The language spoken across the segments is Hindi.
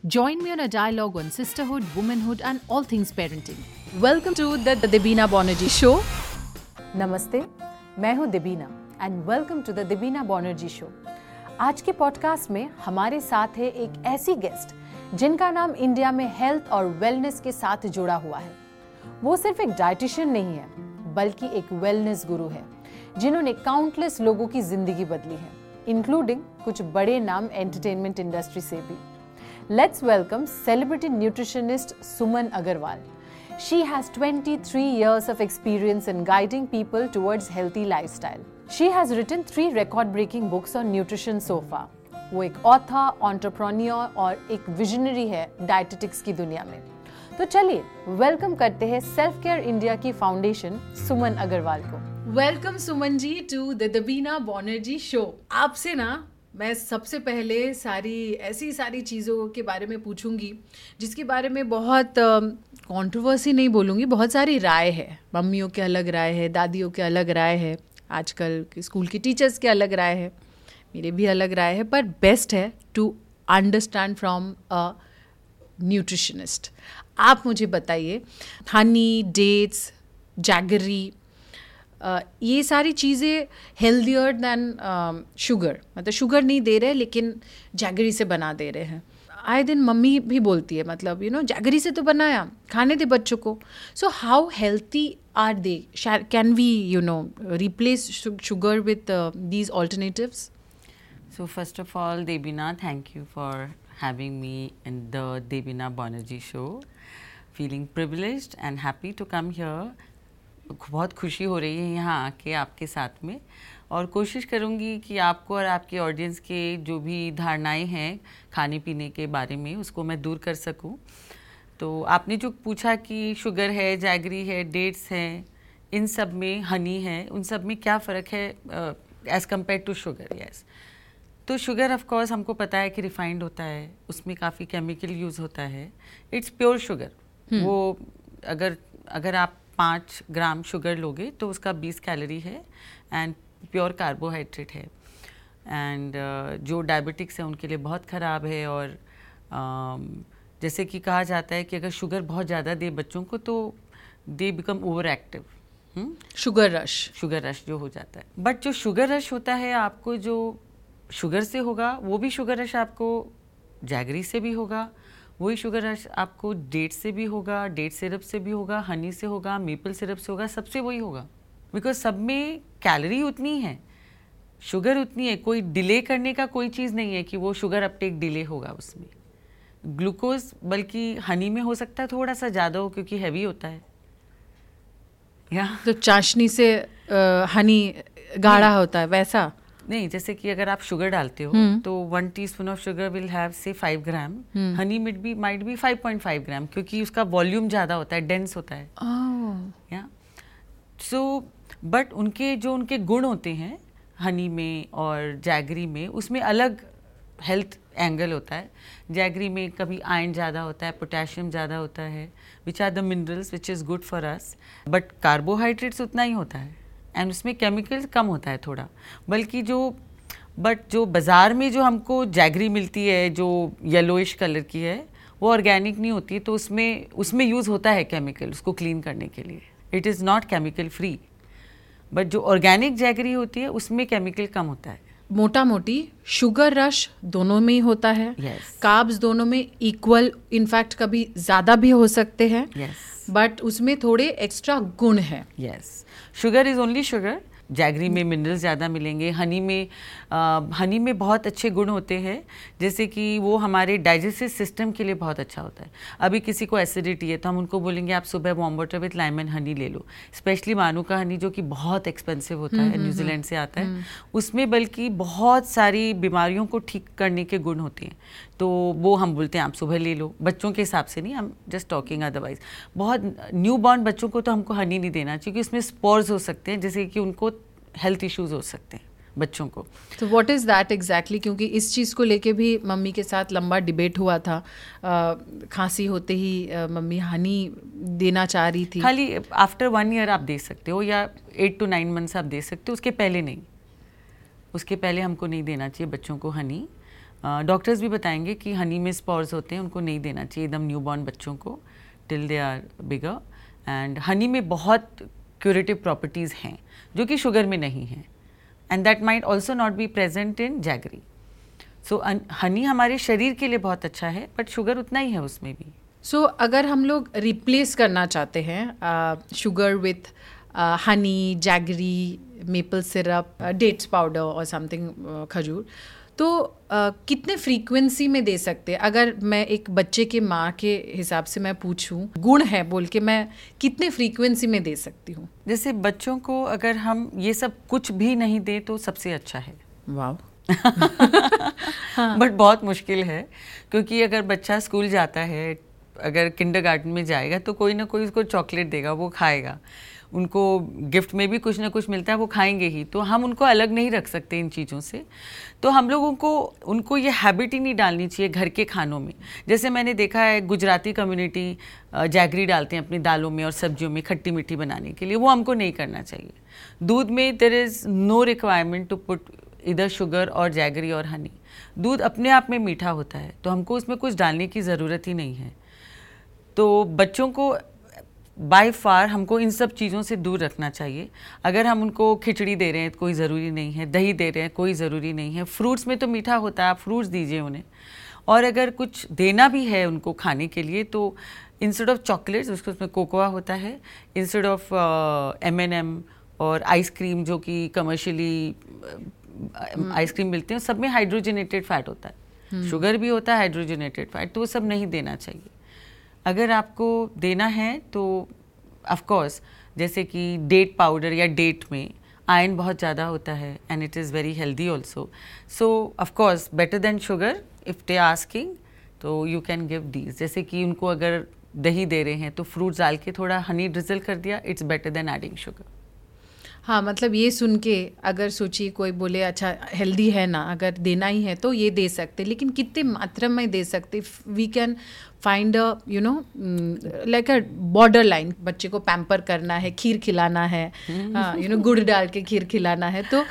Join me on a dialogue on sisterhood, womanhood, and all things parenting. Welcome to the Debina Banerjee Show. नमस्ते, मैं हूं Debina and welcome to the Debina Banerjee show. आज के पॉडकास्ट में हमारे साथ है एक ऐसी गेस्ट जिनका नाम इंडिया में हेल्थ और वेलनेस के साथ जुड़ा हुआ है। वो सिर्फ एक डाइटिशियन नहीं है, बल्कि एक वेलनेस गुरु है जिन्होंने काउंटलेस लोगों की जिंदगी बदली है, इंक्लूडिंग कुछ बड़े नाम एंटरटेनमेंट इंडस्ट्री से भी। Let's welcome celebrity nutritionist Suman Agarwal. She has 23 years of experience in guiding people towards healthy lifestyle. She has written 3 record-breaking books on nutrition so far. वो एक ऑथर, एंटरप्रेन्योर और एक विजनरी है डाइटेटिक्स की दुनिया में। तो चलिए वेलकम करते हैं सेल्फ केयर इंडिया की फाउंडेशन सुमन अग्रवाल को। Welcome Suman ji to the Debina Banerjee show. आपसे ना मैं सबसे पहले ऐसी सारी चीज़ों के बारे में पूछूंगी जिसके बारे में बहुत कंट्रोवर्सी नहीं बोलूँगी, बहुत सारी राय है। मम्मियों के अलग राय है, दादियों के अलग राय है, आजकल के स्कूल के टीचर्स के अलग राय है, मेरे भी अलग राय है, पर बेस्ट है to understand from a nutritionist. आप मुझे बताइए, हनी, डेट्स, जैगरी, ये सारी चीज़ें हेल्दियर दैन शुगर, मतलब शुगर नहीं दे रहे लेकिन जैगरी से बना दे रहे हैं। आए दिन मम्मी भी बोलती है, मतलब जैगरी से तो बनाया, खाने दे बच्चों को। So how healthy are they? Can we replace sugar with these alternatives? So first of all, Debina, thank you for having me in the Debina Banerjee show. Feeling privileged and happy to come here. बहुत खुशी हो रही है यहाँ आके आपके साथ में, और कोशिश करूँगी कि आपको और आपके ऑडियंस के जो भी धारणाएं हैं खाने पीने के बारे में उसको मैं दूर कर सकूँ। तो आपने जो पूछा कि शुगर है, जैगरी है, डेट्स हैं, इन सब में हनी है, उन सब में क्या फ़र्क है as compared to sugar? Yes, तो शुगर ऑफ कोर्स हमको पता है कि रिफाइंड होता है, उसमें काफ़ी केमिकल यूज़ होता है। It's pure sugar. वो अगर आप 5 ग्राम शुगर लोगे तो उसका 20 कैलोरी है एंड प्योर कार्बोहाइड्रेट है। एंड जो डायबिटिक्स है उनके लिए बहुत ख़राब है। और जैसे कि कहा जाता है कि अगर शुगर बहुत ज़्यादा दे बच्चों को तो they become over active, sugar rush जो हो जाता है। बट जो शुगर रश होता है आपको जो शुगर से होगा, वो भी शुगर रश आपको जैगरी से भी होगा, वही शुगर रश आपको डेट से भी होगा, डेट सिरप से भी होगा, हनी से होगा, मेपल सिरप से होगा, सबसे वही होगा। बिकॉज सब में कैलोरी उतनी है, शुगर उतनी है, कोई डिले करने का कोई चीज़ नहीं है कि वो शुगर अपटेक डिले होगा उसमें। ग्लूकोज बल्कि हनी में हो सकता है थोड़ा सा ज़्यादा हो क्योंकि हैवी होता है। तो चाशनी से हनी गाढ़ा होता है वैसा नहीं, जैसे कि अगर आप शुगर डालते हो तो 1 teaspoon of sugar will have say 5 gram, honey might be 5.5 gram, क्योंकि उसका वॉल्यूम ज़्यादा होता है, डेंस होता है। या सो बट उनके गुण होते हैं हनी में और जैगरी में, उसमें अलग हेल्थ एंगल होता है। जैगरी में कभी आयरन ज़्यादा होता है, पोटेशियम ज़्यादा होता है, which are the minerals which is good for us, but carbohydrates उतना ही होता है एंड उसमें केमिकल कम होता है थोड़ा। बल्कि जो बाज़ार में जो हमको जैगरी मिलती है जो येलोइश कलर की है, वो ऑर्गेनिक नहीं होती, तो उसमें यूज़ होता है केमिकल उसको क्लीन करने के लिए। It is not chemical free. But जो ऑर्गेनिक जैगरी होती है उसमें केमिकल कम होता है। मोटा मोटी शुगर रश दोनों में ही होता है। कार्ब्स दोनों में इक्वल, इनफैक्ट कभी ज़्यादा भी हो सकते हैं। बट उसमें थोड़े एक्स्ट्रा गुण है। Sugar is only sugar. Jaggery में मिनरल्स ज़्यादा मिलेंगे, हनी में बहुत अच्छे गुण होते हैं, जैसे कि वो हमारे डाइजेस्टिव सिस्टम के लिए बहुत अच्छा होता है। अभी किसी को एसिडिटी है तो हम उनको बोलेंगे आप सुबह warm water with lime and honey ले लो, स्पेशली मानू का हनी जो कि बहुत एक्सपेंसिव होता है, न्यूजीलैंड से आता है। उसमें बल्कि बहुत सारी बीमारियों को ठीक करने के गुण होते हैं, तो वो हम बोलते हैं आप सुबह ले लो। बच्चों के हिसाब से नहीं, हम जस्ट टॉकिंग अदरवाइज। बहुत न्यू बॉर्न बच्चों को तो हमको हनी नहीं देना चाहिए, क्योंकि उसमें स्पोर्स हो सकते हैं, जैसे कि उनको हेल्थ इश्यूज हो सकते हैं बच्चों को। तो व्हाट इज़ दैट एग्जैक्टली? क्योंकि इस चीज़ को लेके भी मम्मी के साथ लंबा डिबेट हुआ था। खांसी होते ही मम्मी हनी देना चाह रही थी। खाली आफ्टर 1 ईयर आप दे सकते हो, या 8 to 9 मंथ्स आप दे सकते हो, उसके पहले नहीं। उसके पहले हमको नहीं देना चाहिए बच्चों को हनी। डॉक्टर्स भी बताएंगे कि हनी में स्पॉर्स होते हैं, उनको नहीं देना चाहिए एकदम न्यूबॉर्न बच्चों को till they are bigger. And honey में बहुत क्यूरेटिव प्रॉपर्टीज़ हैं जो कि शुगर में नहीं हैं, and that might also not be present in jaggery. So honey हमारे शरीर के लिए बहुत अच्छा है, बट शुगर उतना ही है उसमें भी। सो अगर हम लोग रिप्लेस करना चाहते हैं sugar with honey, jaggery, maple syrup, dates powder और समथिंग, खजूर, तो कितने फ्रीक्वेंसी में दे सकते हैं? अगर मैं एक बच्चे के माँ के हिसाब से मैं पूछूं, गुण है बोल के, मैं कितने फ्रीक्वेंसी में दे सकती हूँ? जैसे बच्चों को अगर हम ये सब कुछ भी नहीं दे तो सबसे अच्छा है। वाव। बट बहुत मुश्किल है, क्योंकि अगर बच्चा स्कूल जाता है, अगर किंडरगार्टन में जाएगा तो कोई ना कोई उसको चॉकलेट देगा, वो खाएगा, उनको गिफ्ट में भी कुछ ना कुछ मिलता है, वो खाएंगे ही। तो हम उनको अलग नहीं रख सकते इन चीज़ों से। तो हम लोगों को उनको ये हैबिट ही नहीं डालनी चाहिए घर के खानों में। जैसे मैंने देखा है गुजराती कम्युनिटी जैगरी डालते हैं अपनी दालों में और सब्जियों में खट्टी मीठी बनाने के लिए, वो हमको नहीं करना चाहिए। दूध में there is no requirement to put इधर शुगर और जैगरी और हनी। दूध अपने आप में मीठा होता है, तो हमको उसमें कुछ डालने की ज़रूरत ही नहीं है। तो बच्चों को बाय फार हमको इन सब चीज़ों से दूर रखना चाहिए। अगर हम उनको खिचड़ी दे रहे हैं तो कोई ज़रूरी नहीं है, दही दे रहे हैं कोई ज़रूरी नहीं है, फ्रूट्स में तो मीठा होता है, आप फ्रूट्स दीजिए उन्हें। और अगर कुछ देना भी है उनको खाने के लिए तो इंस्टेड ऑफ चॉकलेट्स उसमें कोकोआ होता है, इंस्टेड ऑफ M&M और आइसक्रीम जो कि कमर्शियली आइसक्रीम मिलते हैं, सब में हाइड्रोजनेटेड फैट होता है, शुगर भी होता है, हाइड्रोजनेटेड फैट, तो वो सब नहीं देना चाहिए। अगर आपको देना है तो ऑफ कोर्स जैसे कि डेट पाउडर या डेट में आयरन बहुत ज़्यादा होता है and it is very healthy also, so of course better than sugar if they asking, तो यू कैन गिव दीज। जैसे कि उनको अगर दही दे रहे हैं तो फ्रूट डाल के थोड़ा हनी ड्रिजल कर दिया, it's better than adding sugar. हाँ, मतलब ये सुन के अगर सोचिए कोई बोले अच्छा हेल्दी है ना, अगर देना ही है तो ये दे सकते, लेकिन कितने मात्रा में दे सकते? We can find a like a border line. बच्चे को पैम्पर करना है, खीर खिलाना है, गुड़ डाल के खीर खिलाना है, तो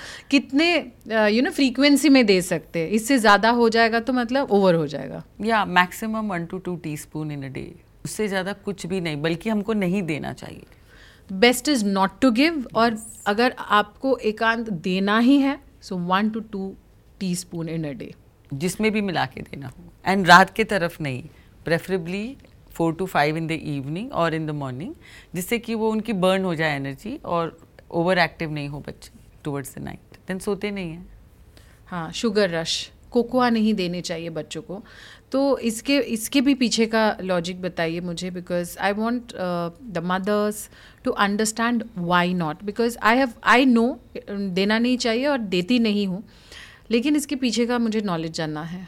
कितने फ्रीक्वेंसी में दे सकते? इससे ज़्यादा हो जाएगा तो मतलब ओवर हो जाएगा। या maximum 1 to 2 teaspoon in a day, उससे ज़्यादा कुछ भी नहीं, बल्कि हमको नहीं देना चाहिए। Best is not to give, और अगर आपको एकांत देना ही है so 1 to 2 teaspoon in a day, जिसमें भी मिला के देना हो, एंड रात के तरफ नहीं, preferably 4 to 5 in the evening और इन द मॉर्निंग, जिससे कि वो उनकी बर्न हो जाए एनर्जी और ओवर एक्टिव नहीं हो बच्चे टुवर्ड्स द नाइट, देन सोते नहीं हैं। हाँ, शुगर रश, कोकोआ नहीं देने चाहिए बच्चों को। तो इसके भी पीछे का लॉजिक बताइए मुझे, because I want the mothers to understand why not, because I know देना नहीं चाहिए और देती नहीं हूँ, लेकिन इसके पीछे का मुझे नॉलेज जानना है।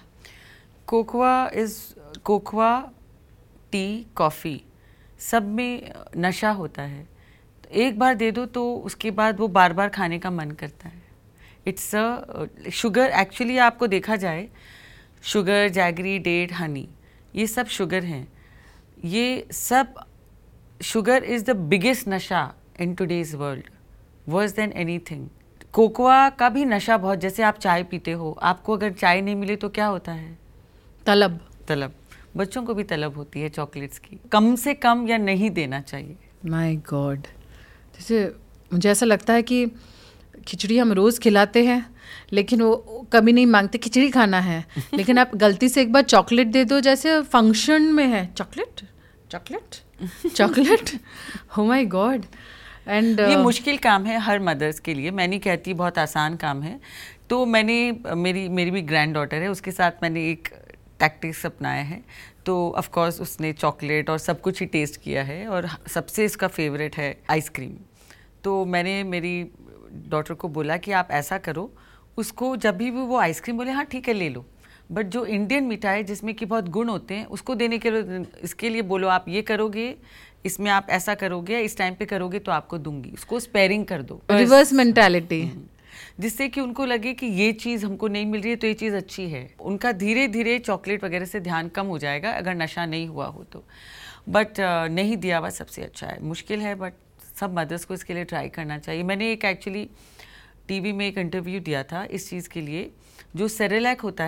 कोकोआ, टी, कॉफ़ी, सब में नशा होता है। तो एक बार दे दो तो उसके बाद वो बार बार खाने का मन करता है। इट्स अ शुगर, एक्चुअली आपको देखा जाए शुगर, जैगरी, डेट, हनी, ये सब शुगर हैं। ये सब शुगर इज़ द बिगेस्ट नशा in today's world, worse than anything. Cocoa का भी नशा बहुत, जैसे आप चाय पीते हो, आपको अगर चाय नहीं मिले तो क्या होता है? तलब। बच्चों को भी तलब होती है चॉकलेट्स की। कम से कम या नहीं देना चाहिए। माय गॉड, जैसे मुझे ऐसा लगता है कि खिचड़ी हम रोज़ खिलाते हैं, लेकिन वो कभी नहीं मांगते खिचड़ी खाना है, लेकिन आप गलती से एक बार चॉकलेट दे दो, जैसे फंक्शन में है chocolate chocolate chocolate, oh my god. And ये मुश्किल काम है हर मदर्स के लिए, मैं नहीं कहती बहुत आसान काम है। तो मेरी भी ग्रैंड डॉटर है, उसके साथ मैंने एक टैक्टिक्स अपनाया है। तो ऑफ कोर्स उसने चॉकलेट और सब कुछ ही टेस्ट किया है, और सबसे इसका फेवरेट है आइसक्रीम। तो मैंने मेरी डॉटर को बोला कि आप ऐसा करो, उसको जब भी वो आइसक्रीम बोले हाँ ठीक है ले लो, बट जो इंडियन मिठाई जिसमें कि बहुत गुण होते हैं उसको देने के लिए, इसके लिए बोलो आप ये करोगे, इसमें आप ऐसा करोगे, इस टाइम पे करोगे तो आपको दूंगी। उसको स्पेयरिंग कर दो, रिवर्स मेंटालिटी, जिससे कि उनको लगे कि ये चीज़ हमको नहीं मिल रही है तो ये चीज़ अच्छी है। उनका धीरे धीरे चॉकलेट वगैरह से ध्यान कम हो जाएगा अगर नशा नहीं हुआ हो तो। बट नहीं दिया हुआ सबसे अच्छा है। मुश्किल है, बट सब मदर्स को इसके लिए ट्राई करना चाहिए। मैंने एक एक्चुअली टीवी में एक इंटरव्यू दिया था इस चीज़ के लिए। जो सेरेलैक होता है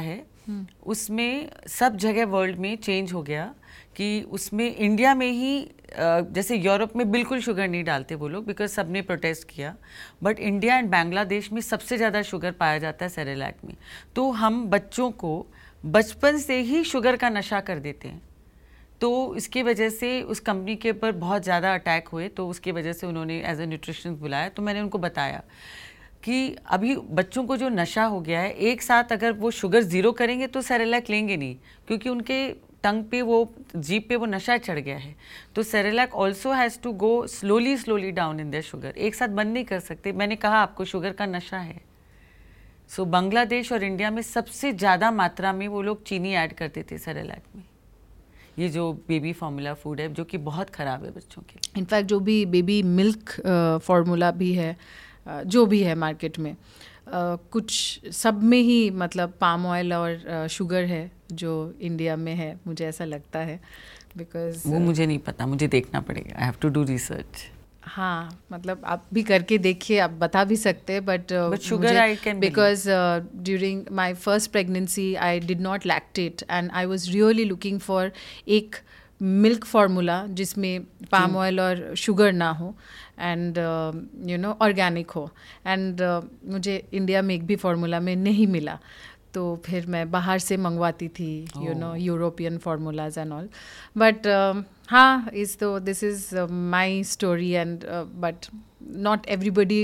उसमें सब जगह वर्ल्ड में चेंज हो गया कि उसमें इंडिया में ही जैसे यूरोप में बिल्कुल शुगर नहीं डालते वो लोग, बिकॉज सब ने प्रोटेस्ट किया, बट इंडिया एंड बांग्लादेश में सबसे ज़्यादा शुगर पाया जाता है सेरेलैक में। तो हम बच्चों को बचपन से ही शुगर का नशा कर देते हैं, तो इसकी वजह से उस कंपनी के ऊपर बहुत ज़्यादा अटैक हुए। तो उसकी वजह से उन्होंने एज ए न्यूट्रिशनिस्ट बुलाया। तो मैंने उनको बताया कि अभी बच्चों को जो नशा हो गया है, एक साथ अगर वो शुगर ज़ीरो करेंगे तो सेरेलैक लेंगे नहीं, क्योंकि उनके टंग पे वो जीभ पे वो नशा चढ़ गया है। तो Cerelac also has to go slowly down in their sugar, एक साथ बंद नहीं कर सकते। मैंने कहा आपको शुगर का नशा है। सो बांग्लादेश और इंडिया में सबसे ज़्यादा मात्रा में वो लोग चीनी ऐड करते थे सेरेलैक में, ये जो बेबी फार्मूला फूड है जो कि बहुत ख़राब है बच्चों के लिए। इनफैक्ट जो भी बेबी मिल्क फार्मूला भी है, जो भी है मार्केट में, कुछ सब में ही मतलब पाम ऑयल और शुगर है जो इंडिया में है, मुझे ऐसा लगता है। बिकॉज वो मुझे नहीं पता, मुझे देखना पड़ेगा, I have to do research. हाँ, मतलब आप भी करके देखिए, आप बता भी सकते हैं। But sugar I can because during my first pregnancy I did not lactate and I was really looking for एक मिल्क फार्मूला जिसमें पाम ऑयल और शुगर ना हो एंड ऑर्गेनिक हो। एंड मुझे इंडिया में एक भी फार्मूला में नहीं मिला, तो फिर मैं बाहर से मंगवाती थी, European formulas and all. But हाँ, this is my story and but not everybody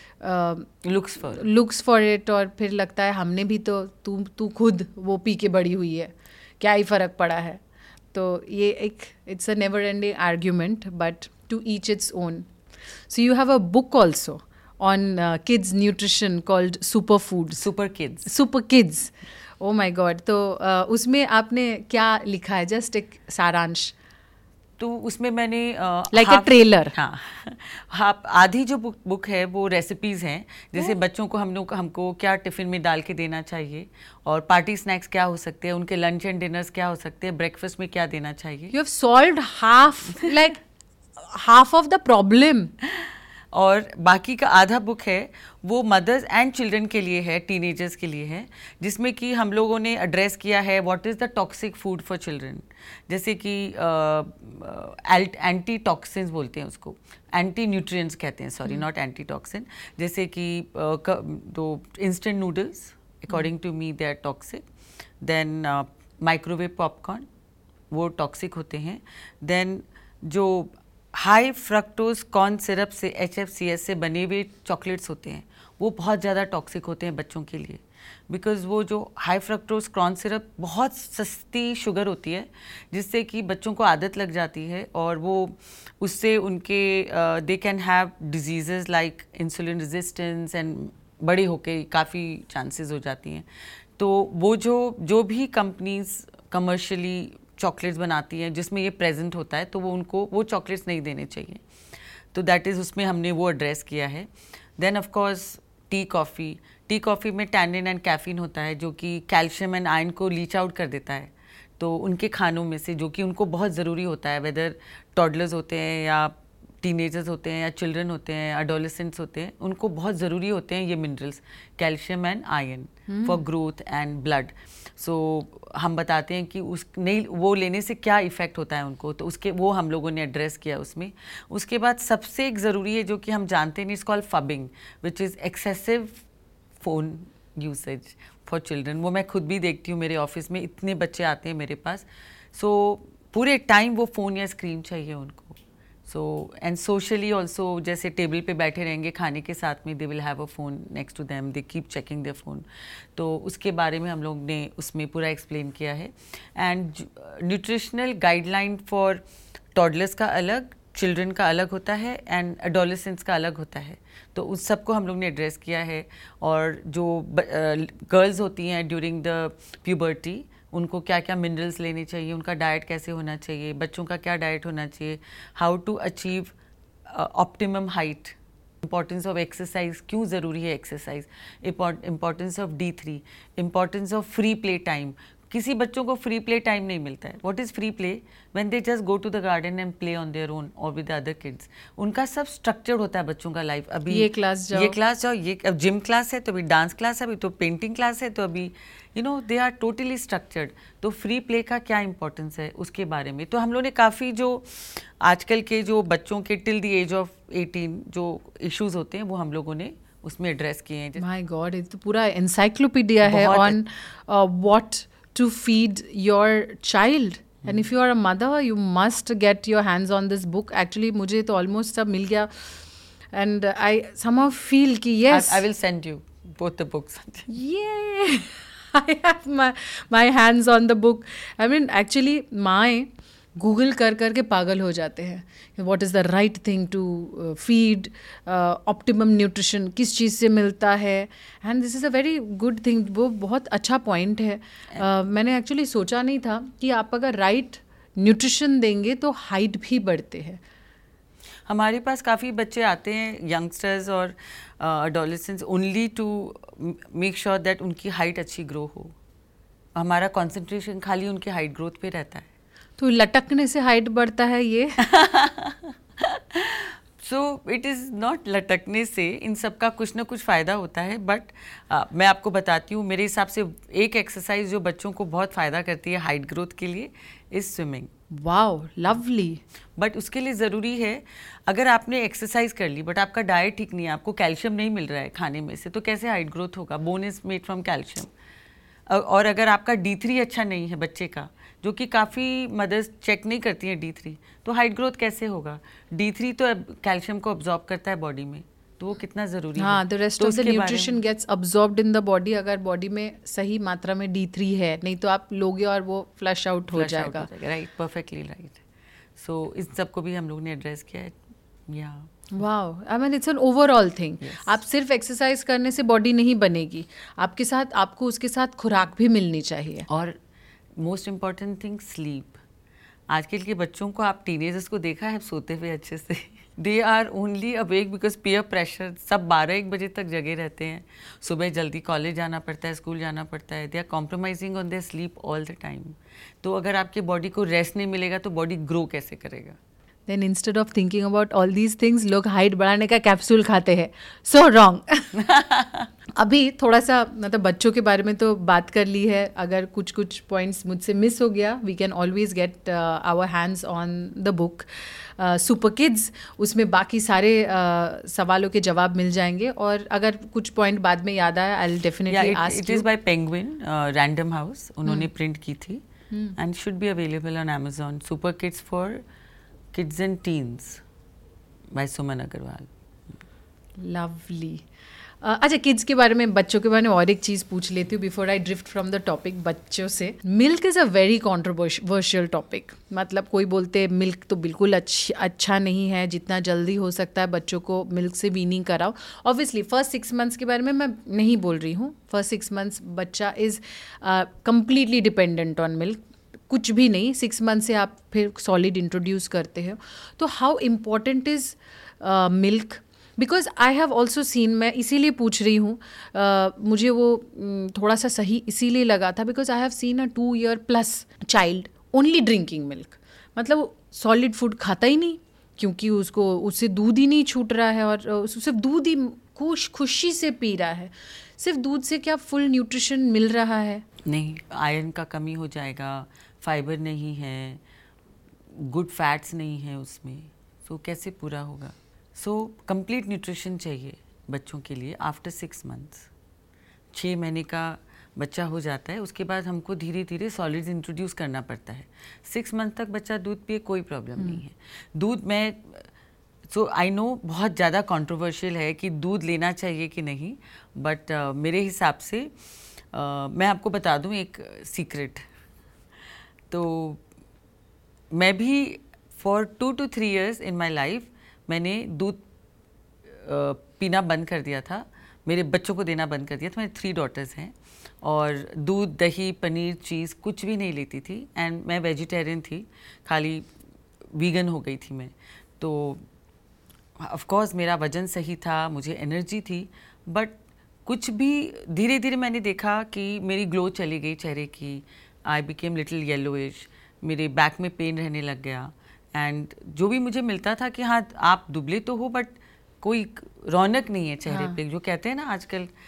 looks for it. और फिर लगता है हमने भी तो, तू खुद वो पी के बड़ी हुई है, क्या ही फ़र्क पड़ा है। तो ये एक it's a never ending argument, but to each its own. So you have a book also on kids nutrition called Super Kids. Oh my God. तो उसमें आपने क्या लिखा है, जस्ट एक सारांश? तो उसमें मैंने लाइक अ ट्रेलर। हाँ, आधी जो बुक है वो रेसिपीज़ हैं, जैसे बच्चों को हमको क्या टिफ़िन में डाल के देना चाहिए, और पार्टी स्नैक्स क्या हो सकते हैं, उनके लंच एंड डिनर्स क्या हो सकते हैं, ब्रेकफास्ट में क्या देना चाहिए। You have solved half of the problem. और बाकी का आधा बुक है वो मदर्स एंड चिल्ड्रन के लिए है, टीनेजर्स के लिए है, जिसमें कि हम लोगों ने एड्रेस किया है what is the toxic food for children. जैसे कि एंटी टॉक्सिन्स बोलते हैं उसको, एंटी न्यूट्रिएंट्स कहते हैं, सॉरी नॉट एंटी टॉक्सिन। जैसे कि दो instant noodles, according to me they are toxic. Then microwave popcorn, वो टॉक्सिक होते हैं। देन जो हाई फ्रक्टोज कॉर्न सिरप से HFCS से बने हुए चॉकलेट्स होते हैं, वो बहुत ज़्यादा टॉक्सिक होते हैं बच्चों के लिए, बिकॉज़ वो जो हाई फ्रक्टोज कॉर्न सिरप बहुत सस्ती शुगर होती है, जिससे कि बच्चों को आदत लग जाती है, और वो उससे उनके they can have diseases like insulin resistance and बड़ी होके काफ़ी चांसेस हो जाती हैं। तो वो जो भी कंपनीज कमर्शियली चॉकलेट्स बनाती हैं जिसमें ये प्रेजेंट होता है, तो वो उनको वो चॉकलेट्स नहीं देने चाहिए। तो दैट इज़, उसमें हमने वो एड्रेस किया है। Then of course tea coffee में टैनिन एंड कैफीन होता है, जो कि कैल्शियम एंड आयरन को लीच आउट कर देता है। तो उनके खानों में से जो कि उनको बहुत ज़रूरी होता है, वेदर टॉडलर्स होते हैं या टीनेजर्स होते हैं या चिल्ड्रन होते हैं, एडोलेसेंट्स होते हैं, उनको बहुत ज़रूरी होते हैं ये minerals, calcium and iron for growth and blood. So हम बताते हैं कि वो लेने से क्या इफ़ेक्ट होता है उनको, तो वो हम लोगों ने एड्रेस किया उसमें। उसके बाद सबसे एक ज़रूरी है जो कि हम जानते नहीं, it's called phubbing, which is excessive phone usage for children. वो मैं खुद भी देखती हूँ, मेरे ऑफिस में इतने बच्चे आते हैं मेरे पास, सो पूरे टाइम वो फ़ोन या स्क्रीन चाहिए उनको। सो एंड सोशली ऑल्सो, जैसे टेबल पे बैठे रहेंगे खाने के साथ में, they will have a phone next to them, they keep checking their phone. तो उसके बारे में हम लोग ने उसमें पूरा एक्सप्लेन किया है। And nutritional guideline for toddlers का अलग, चिल्ड्रन का अलग होता है, एंड एडोलेसेंट्स का अलग होता है। तो उस सबको हम लोग ने एड्रेस किया है। और जो गर्ल्स होती हैं ड्यूरिंग द प्यूबर्टी, उनको क्या क्या मिनरल्स लेने चाहिए, उनका डाइट कैसे होना चाहिए, बच्चों का क्या डाइट होना चाहिए, how to achieve optimum height, importance of exercise, क्यों ज़रूरी है exercise, importance of D3, importance of free play time. किसी बच्चों को फ्री प्ले टाइम नहीं मिलता है। What is free play? When they just go to the garden and play on their own और विद अदर किड्स। उनका सब स्ट्रक्चर्ड होता है बच्चों का लाइफ। अभी ये क्लास जाओ, ये अब जिम क्लास है, तो अभी डांस क्लास है, अभी तो पेंटिंग क्लास है, तो अभी you know they are totally structured. तो फ्री प्ले का क्या इंपॉर्टेंस है उसके बारे में तो हम लोगों ने काफ़ी जो आजकल के जो बच्चों के टिल द एज ऑफ 18 जो इश्यूज होते हैं वो हम लोगों ने उसमें एड्रेस किए हैं। माय गॉड, ये तो पूरा एनसाइक्लोपीडिया है on what to feed your child, and if you are a mother you must get your hands on this book. Actually मुझे तो ऑलमोस्ट सब मिल गया एंड आई somehow feel कि yes, I will send you both the books. yeah, I have my hands on the book. I mean actually माएँ गूगल कर कर के पागल हो जाते हैं, what is the right thing to feed, optimum nutrition किस चीज़ से मिलता है, and this is a very good thing. वो बहुत अच्छा पॉइंट है। मैंने एक्चुअली सोचा नहीं था कि आप अगर राइट न्यूट्रिशन देंगे तो हाइट भी बढ़ते हैं। हमारे पास काफ़ी बच्चे आते हैं यंगस्टर्स और adolescents only to make sure that उनकी हाइट अच्छी ग्रो हो। हमारा कंसंट्रेशन खाली उनके हाइट ग्रोथ पे रहता है। तो लटकने से हाइट बढ़ता है ये? सो इट इज़ नॉट लटकने से, इन सब का कुछ ना कुछ फ़ायदा होता है। बट मैं आपको बताती हूँ, मेरे हिसाब से एक एक्सरसाइज जो बच्चों को बहुत फ़ायदा करती है हाइट ग्रोथ के लिए is swimming. Wow, lovely. But उसके लिए ज़रूरी है, अगर आपने एक्सरसाइज कर ली बट आपका डाइट ठीक नहीं है, आपको कैल्शियम नहीं मिल रहा है खाने में से, तो कैसे हाइट ग्रोथ होगा? Bone is made from calcium. और अगर आपका D3 अच्छा नहीं है बच्चे का, जो कि काफ़ी मदर्स चेक नहीं करती हैं D3, तो हाइट ग्रोथ कैसे होगा? D3 तो कैल्शियम को अब्जॉर्ब करता है बॉडी में, तो वो कितना ज़रूरी है। हाँ, the rest of the nutrition gets absorbed in the body अगर बॉडी में सही मात्रा में D3 है, नहीं तो आप लोगे और वो फ्लश आउट हो जाएगा। Right, perfectly right. सो इस सबको भी हम लोग ने एड्रेस किया है। या wow, I mean it's an overall thing. आप सिर्फ एक्सरसाइज करने से बॉडी नहीं बनेगी, आपके साथ आपको उसके साथ खुराक भी मिलनी चाहिए। और मोस्ट इम्पॉर्टेंट थिंग स्लीप। आजकल के बच्चों को, आप टीनेजर्स को देखा है सोते हुए अच्छे से? They are only awake because peer pressure. सब 12-1 बजे तक जगे रहते हैं, सुबह जल्दी कॉलेज जाना पड़ता है, स्कूल जाना पड़ता है। They are compromising on their sleep all the time. तो अगर आपके बॉडी को रेस्ट नहीं मिलेगा तो बॉडी ग्रो कैसे करेगा? Then instead of thinking about all these things, लोग हाइट बढ़ाने का कैप्सूल खाते हैं। So wrong. अभी थोड़ा सा मतलब बच्चों के बारे में तो बात कर ली है। अगर कुछ कुछ पॉइंट्स मुझसे मिस हो गया, we can always get our hands on the book super kids. उसमें बाकी सारे सवालों के जवाब मिल जाएंगे, और अगर कुछ पॉइंट बाद में याद आया, I will definitely ask you. It is by Penguin Random House, उन्होंने प्रिंट की थी and should be available on Amazon। Super kids for kids and teens by Suman Agarwal. Lovely. अच्छा, किड्स के बारे में, बच्चों के बारे में और एक चीज़ पूछ लेती हूँ before I drift from the topic बच्चों से। Milk is a very controversial topic. मतलब कोई बोलते हैं मिल्क तो बिल्कुल अच्छा नहीं है, जितना जल्दी हो सकता है बच्चों को मिल्क से वीनिंग कराओ। ऑब्वियसली फर्स्ट 6 मंथ्स के बारे में मैं नहीं बोल रही हूँ। फर्स्ट 6 मंथ्स बच्चा is completely dependent on milk, कुछ भी नहीं। 6 मंथ से आप फिर सॉलिड इंट्रोड्यूस करते हो। तो how important is milk? Because I have also seen, मैं इसीलिए पूछ रही हूँ, मुझे वो थोड़ा सा सही इसीलिए लगा था because I have seen a 2 year plus child only drinking milk. मतलब वो सॉलिड फूड खाता ही नहीं, क्योंकि उससे दूध ही नहीं छूट रहा है, और सिर्फ दूध ही खुशी से पी रहा है। सिर्फ दूध से क्या फुल न्यूट्रिशन मिल रहा है? नहीं, आयरन का कमी हो जाएगा, फाइबर नहीं है, गुड फैट्स नहीं है उसमें, सो कैसे पूरा होगा? सो कंप्लीट न्यूट्रिशन चाहिए बच्चों के लिए आफ्टर 6 months। 6 महीने का बच्चा हो जाता है, उसके बाद हमको धीरे धीरे सॉलिड्स इंट्रोड्यूस करना पड़ता है। 6 मंथ तक बच्चा दूध पिए, कोई प्रॉब्लम नहीं है। दूध में सो आई नो बहुत ज़्यादा कंट्रोवर्शियल है कि दूध लेना चाहिए कि नहीं, बट मेरे हिसाब से मैं आपको बता दूं एक सीक्रेट। तो मैं भी for 2 to 3 years in my life मैंने दूध पीना बंद कर दिया था, मेरे बच्चों को देना बंद कर दिया था। मेरे 3 daughters हैं, और दूध, दही, पनीर, चीज़ कुछ भी नहीं लेती थी। एंड मैं वेजिटेरियन थी, खाली वीगन हो गई थी मैं। तो ऑफ कोर्स मेरा वज़न सही था, मुझे एनर्जी थी, बट कुछ भी धीरे धीरे मैंने देखा कि मेरी ग्लो चली गई चेहरे की। आई बिकेम लिटिल येलोइश, मेरे बैक में पेन रहने लग गया। एंड जो भी मुझे मिलता था कि हाँ आप दुबले तो हो, बट कोई रौनक नहीं है चेहरे पे, जो कहते हैं ना आजकल।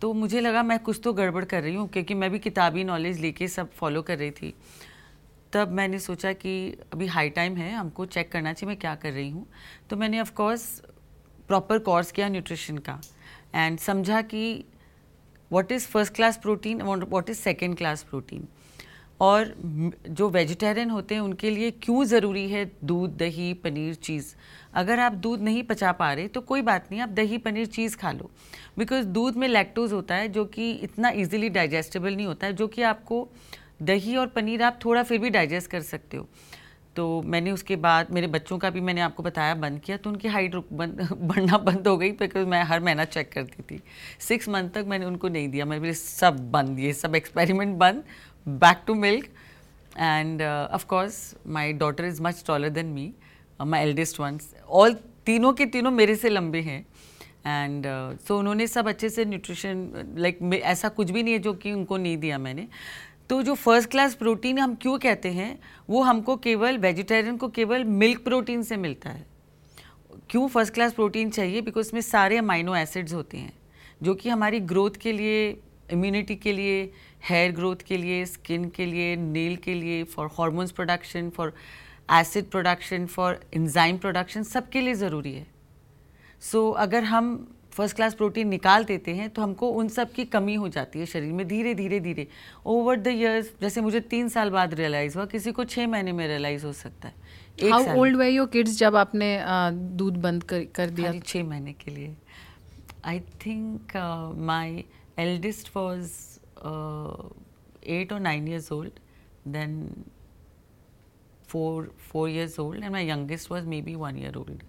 तो मुझे लगा मैं कुछ तो गड़बड़ कर रही हूँ, क्योंकि मैं भी किताबी नॉलेज लेके सब फॉलो कर रही थी। तब मैंने सोचा कि अभी हाई टाइम है, हमको चेक करना चाहिए मैं क्या कर रही हूँ। तो मैंने ऑफ कोर्स प्रॉपर कोर्स किया न्यूट्रिशन का एंड समझा कि what is first class protein, what is second class protein, और जो वेजिटेरियन होते हैं उनके लिए क्यों ज़रूरी है दूध, दही, पनीर, चीज़। अगर आप दूध नहीं पचा पा रहे तो कोई बात नहीं, आप दही, पनीर, चीज़ खा लो, बिकॉज दूध में लैक्टोज होता है जो कि इतना इजीली डाइजेस्टेबल नहीं होता है, जो कि आपको दही और पनीर आप थोड़ा फिर भी डाइजेस्ट कर सकते हो। तो मैंने उसके बाद मेरे बच्चों का भी मैंने आपको बताया बंद किया, तो उनकी हाइट बढ़ना बंद हो गई, बिकॉज मैं हर महीना चेक करती थी। 6 मंथ तक मैंने उनको नहीं दिया, मैं सब बंद, ये सब एक्सपेरिमेंट बंद, back to milk. And of course my daughter is much taller than me, my eldest ones, all तीनों के तीनों मेरे से लंबे हैं। एंड सो उन्होंने सब अच्छे से न्यूट्रिशन लाइक ऐसा कुछ भी नहीं है जो कि उनको नहीं दिया मैंने। तो जो फर्स्ट क्लास प्रोटीन हम क्यों कहते हैं, वो हमको केवल वेजिटेरियन को केवल मिल्क प्रोटीन से मिलता है। क्यों फर्स्ट क्लास प्रोटीन चाहिए, बिकॉज उसमें सारे अमाइनो एसिड्स होते हैं जो कि हमारी ग्रोथ के लिए, इम्यूनिटी के लिए, हेयर ग्रोथ के लिए, स्किन के लिए, नेल के लिए, for hormones production, for acid production, for enzyme production, सबके लिए ज़रूरी है। सो अगर हम फर्स्ट क्लास प्रोटीन निकाल देते हैं तो हमको उन सब की कमी हो जाती है शरीर में धीरे धीरे धीरे ओवर द इयर्स। जैसे मुझे 3 साल बाद रियलाइज़ हुआ, किसी को 6 महीने में रियलाइज़ हो सकता है। How old were your kids जब आपने दूध बंद कर दिया? 6 महीने के लिए। I think my eldest was 8 or 9 years old, then 4 years old, and my youngest was maybe 1 year old.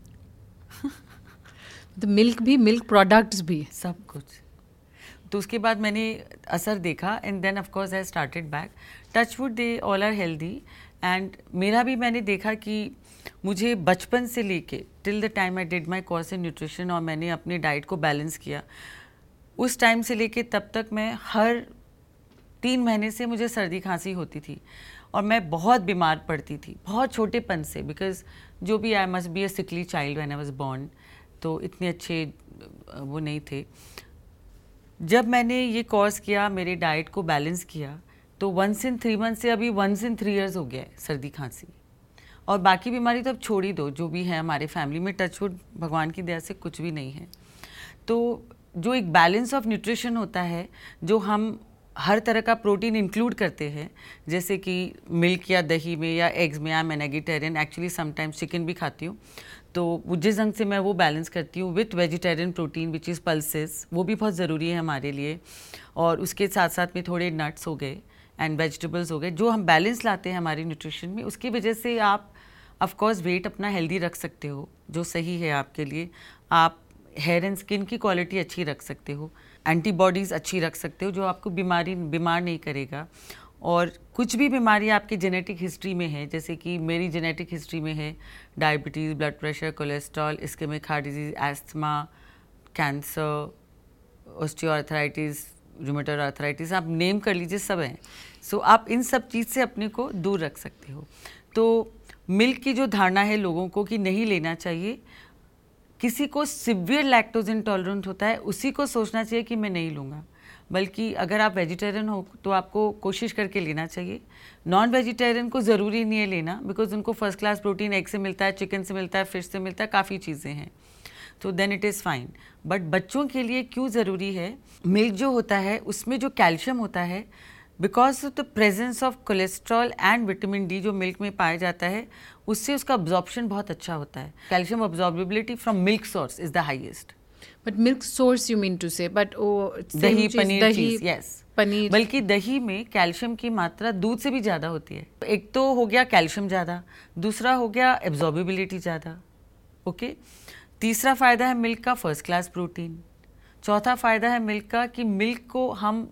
तो मिल्क भी, मिल्क प्रोडक्ट्स भी, सब कुछ। तो उसके बाद मैंने असर देखा and then of course I started back. Touchwood they all are healthy, and मेरा भी मैंने देखा कि मुझे बचपन से लेके till the time I did my course in nutrition और मैंने अपनी डाइट को बैलेंस किया, उस टाइम से लेके तब तक मैं हर 3 महीने से मुझे सर्दी खांसी होती थी और मैं बहुत बीमार पड़ती थी बहुत छोटेपन से, बिकॉज जो भी I must be a sickly child when I was born, तो इतने अच्छे वो नहीं थे। जब मैंने ये कोर्स किया, मेरे डाइट को बैलेंस किया, तो 1 in 3 months से अभी 1 in 3 years हो गया है सर्दी खांसी। और बाकी बीमारी तो अब छोड़ ही दो, जो भी है हमारे फैमिली में टचवुड भगवान की दया से कुछ भी नहीं है। तो जो एक बैलेंस ऑफ न्यूट्रिशन होता है, जो हम हर तरह का प्रोटीन इंक्लूड करते हैं, जैसे कि मिल्क या दही में या एग्स में, I am an eggitarian, actually sometimes chicken भी खाती हूँ, तो जिस ढंग से मैं वो बैलेंस करती हूँ with vegetarian protein which is pulses, वो भी बहुत ज़रूरी है हमारे लिए। और उसके साथ साथ में थोड़े नट्स हो गए एंड वेजिटेबल्स हो गए, जो हम बैलेंस लाते हैं हमारी न्यूट्रिशन में, उसकी वजह से आप ऑफ कोर्स वेट अपना हेल्दी रख सकते हो, जो सही है आपके लिए। आप हेयर एंड स्किन की क्वालिटी अच्छी रख सकते हो, एंटीबॉडीज़ अच्छी रख सकते हो, जो आपको बीमार नहीं करेगा। और कुछ भी बीमारी आपकी जेनेटिक हिस्ट्री में है, जैसे कि मेरी जेनेटिक हिस्ट्री में है diabetes, blood pressure, cholesterol, ischaemic heart disease, asthma, cancer, osteoarthritis, rheumatoid arthritis, आप नेम कर लीजिए, सब हैं। सो आप इन सब चीज़ से अपने को दूर रख सकते हो। तो मिल्क की जो धारणा है लोगों को कि नहीं लेना चाहिए, किसी को सिवियर लैक्टोज इंटॉलरेंट होता है, उसी को सोचना चाहिए कि मैं नहीं लूँगा, बल्कि अगर आप वेजिटेरियन हो तो आपको कोशिश करके लेना चाहिए। नॉन वेजिटेरियन को ज़रूरी नहीं है लेना, बिकॉज उनको फर्स्ट क्लास प्रोटीन एग से मिलता है, चिकन से मिलता है, फिश से मिलता है, काफ़ी चीज़ें हैं, तो then it is fine. But बच्चों के लिए क्यों ज़रूरी है, मिल्क जो होता है उसमें जो कैल्शियम होता है, because of the presence of cholesterol and vitamin D जो मिल्क में पाया जाता है, उससे उसका अब्जॉर्प्शन बहुत अच्छा होता है। Calcium absorbability from milk source is the highest. But milk source you mean to say, but दही, पनीर, चीज, यस, पनीर, बल्कि दही में कैल्शियम की मात्रा दूध से भी ज़्यादा होती है। एक तो हो गया कैल्शियम ज़्यादा, दूसरा हो गया एब्जॉर्बिबिलिटी ज़्यादा, ओके। तीसरा फ़ायदा है मिल्क का फर्स्ट क्लास प्रोटीन। चौथा फ़ायदा है मिल्क का कि मिल्क को हम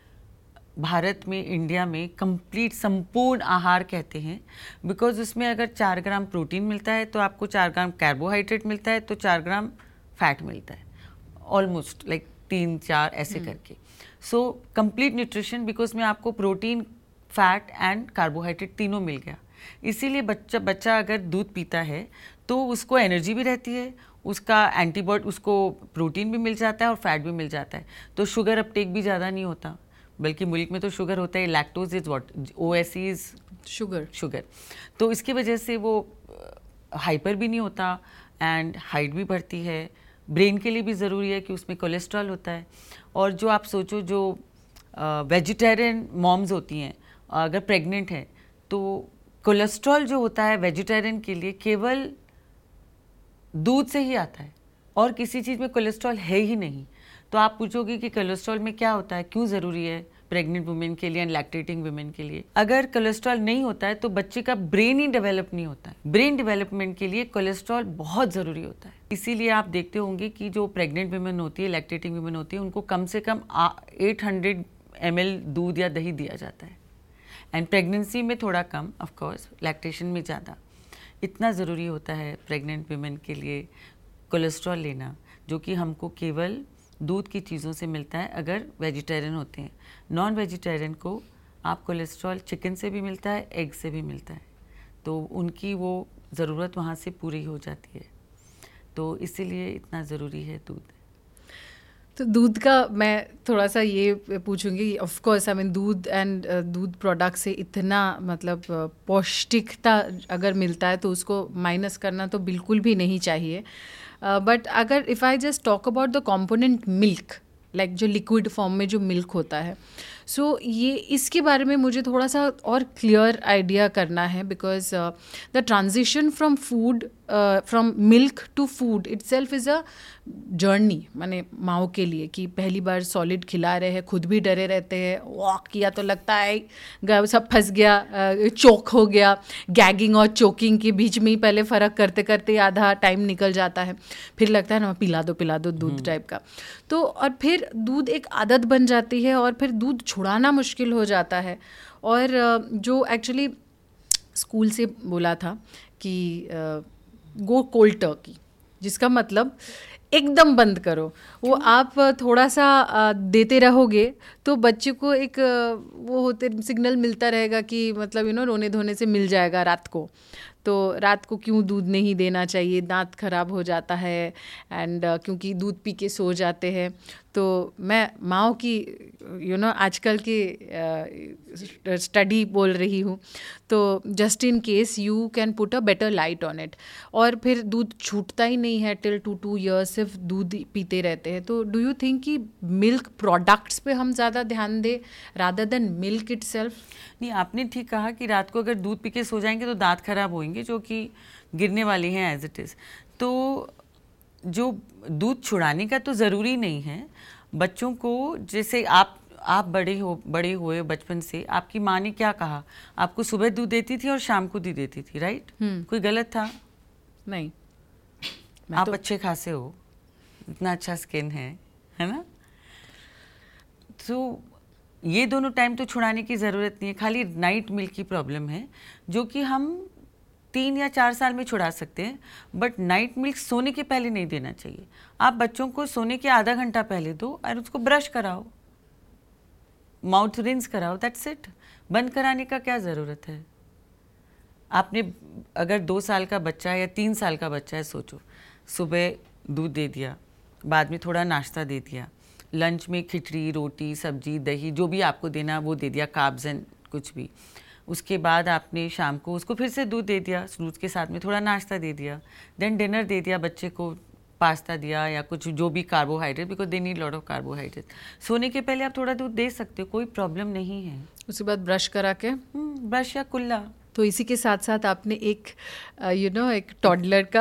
भारत में, इंडिया में कंप्लीट संपूर्ण आहार कहते हैं, बिकॉज उसमें अगर 4 ग्राम प्रोटीन मिलता है तो आपको 4 ग्राम कार्बोहाइड्रेट मिलता है, तो 4 ग्राम फैट मिलता है, ऑलमोस्ट लाइक 3-4 ऐसे करके। सो कंप्लीट न्यूट्रिशन, बिकॉज में आपको प्रोटीन, फैट एंड कार्बोहाइड्रेट तीनों मिल गया। इसीलिए बच्चा अगर दूध पीता है तो उसको एनर्जी भी रहती है, उसका एंटीबॉडी, उसको प्रोटीन भी मिल जाता है और फैट भी मिल जाता है, तो शुगर अपटेक भी ज़्यादा नहीं होता, बल्कि मिल्क में तो शुगर होता है, lactose is what, OSE is sugar, तो इसकी वजह से वो हाइपर भी नहीं होता एंड हाइट भी बढ़ती है। ब्रेन के लिए भी ज़रूरी है कि उसमें कोलेस्ट्रॉल होता है। और जो आप सोचो, जो वेजिटेरियन मॉम्स होती हैं अगर प्रेग्नेंट है, तो कोलेस्ट्रॉल जो होता है वेजिटेरियन के लिए केवल दूध से ही आता है और किसी चीज़ में कोलेस्ट्रॉल है ही नहीं। तो आप पूछोगे कि कोलेस्ट्रॉल में क्या होता है, क्यों ज़रूरी है प्रेग्नेंट वुमेन के लिए एंड लैक्टेटिंग वुमेन के लिए। अगर कोलेस्ट्रॉल नहीं होता है तो बच्चे का ब्रेन ही डेवलप नहीं होता है। ब्रेन डेवलपमेंट के लिए कोलेस्ट्रॉल बहुत ज़रूरी होता है। इसीलिए आप देखते होंगे कि जो प्रेग्नेंट वुमेन होती है, लैक्टेटिंग वुमेन होती है, उनको कम से कम 800 ml दूध या दही दिया जाता है। एंड प्रेगनेंसी में थोड़ा कम, ऑफ कोर्स लैक्टेशन में ज़्यादा। इतना ज़रूरी होता है प्रेग्नेंट वुमेन के लिए कोलेस्ट्रॉल लेना, जो कि हमको केवल दूध की चीज़ों से मिलता है अगर वेजिटेरियन होते हैं। नॉन वेजिटेरियन को आप कोलेस्ट्रॉल चिकन से भी मिलता है, एग से भी मिलता है, तो उनकी वो ज़रूरत वहाँ से पूरी हो जाती है। तो इसीलिए इतना ज़रूरी है दूध। तो दूध का मैं थोड़ा सा ये पूछूंगी, ऑफ कोर्स आई मीन दूध एंड दूध प्रोडक्ट से इतना मतलब पौष्टिकता अगर मिलता है तो उसको माइनस करना तो बिल्कुल भी नहीं चाहिए। बट अगर if I just talk about the component milk, like जो लिक्विड फॉर्म में जो मिल्क होता है, सो ये इसके बारे में मुझे थोड़ा सा और क्लियर आइडिया करना है, because the transition from food from milk to food itself is a journey, माने माओ के लिए कि पहली बार सॉलिड खिला रहे हैं, खुद भी डरे रहते हैं, वॉक किया तो लगता है सब फंस गया, चोक हो गया, गैगिंग और चोकिंग के बीच में ही पहले फ़र्क करते करते आधा टाइम निकल जाता है, फिर लगता है ना पिला दो दूध टाइप का। तो और फिर दूध एक आदत बन जाती है और फिर दूध छुड़ाना मुश्किल हो जाता है। और जो एक्चुअली स्कूल से बोला था कि गो कोल्ड टर्की, जिसका मतलब एकदम बंद करो, वो आप थोड़ा सा देते रहोगे तो बच्चे को एक वो होते सिग्नल मिलता रहेगा कि मतलब रोने धोने से मिल जाएगा रात को, तो रात को क्यों दूध नहीं देना चाहिए, दांत खराब हो जाता है एंड क्योंकि दूध पी के सो जाते हैं। तो मैं माओ की आजकल की स्टडी बोल रही हूँ, तो just in case you can put a better light on it. और फिर दूध छूटता ही नहीं है टिल 2 years, सिर्फ दूध पीते रहते हैं। तो डू यू थिंक कि मिल्क प्रोडक्ट्स पे हम ज़्यादा ध्यान दें रादर देन मिल्क इटसेल्फ? नहीं, आपने ठीक कहा कि रात को अगर दूध पी के सो जाएंगे तो दांत खराब होंगे, जो कि गिरने वाली हैं एज इट इज़। तो जो दूध छुड़ाने का तो ज़रूरी नहीं है बच्चों को। जैसे आप बड़े हुए बचपन से, आपकी माँ ने क्या कहा, आपको सुबह दूध देती थी और शाम को दूध देती थी, राइट? कोई गलत था? नहीं। आप अच्छे खासे हो, इतना अच्छा स्किन है ना? तो ये दोनों टाइम तो छुड़ाने की ज़रूरत नहीं है, खाली नाइट मिल्क की प्रॉब्लम है, जो कि हम 3 या 4 साल में छुड़ा सकते हैं। बट नाइट मिल्क सोने के पहले नहीं देना चाहिए। आप बच्चों को सोने के आधा घंटा पहले दो और उसको ब्रश कराओ, माउथ रिंस कराओ, दैट्स इट। बंद कराने का क्या ज़रूरत है? आपने अगर 2 साल का बच्चा है या 3 साल का बच्चा है, सोचो, सुबह दूध दे दिया, बाद में थोड़ा नाश्ता दे दिया, लंच में खिचड़ी, रोटी, सब्जी, दही, जो भी आपको देना वो दे दिया, कार्ब्स एंड कुछ भी। उसके बाद आपने शाम को उसको फिर से दूध दे दिया, दूध के साथ में थोड़ा नाश्ता दे दिया, देन डिनर दे दिया, बच्चे को पास्ता दिया या कुछ जो भी carbohydrate, because they need lot of carbohydrate. सोने के पहले आप थोड़ा दूध दे सकते हो, कोई प्रॉब्लम नहीं है। उसके बाद ब्रश करा के ब्रश या कुल्ला। तो इसी के साथ साथ आपने एक एक टॉडलर का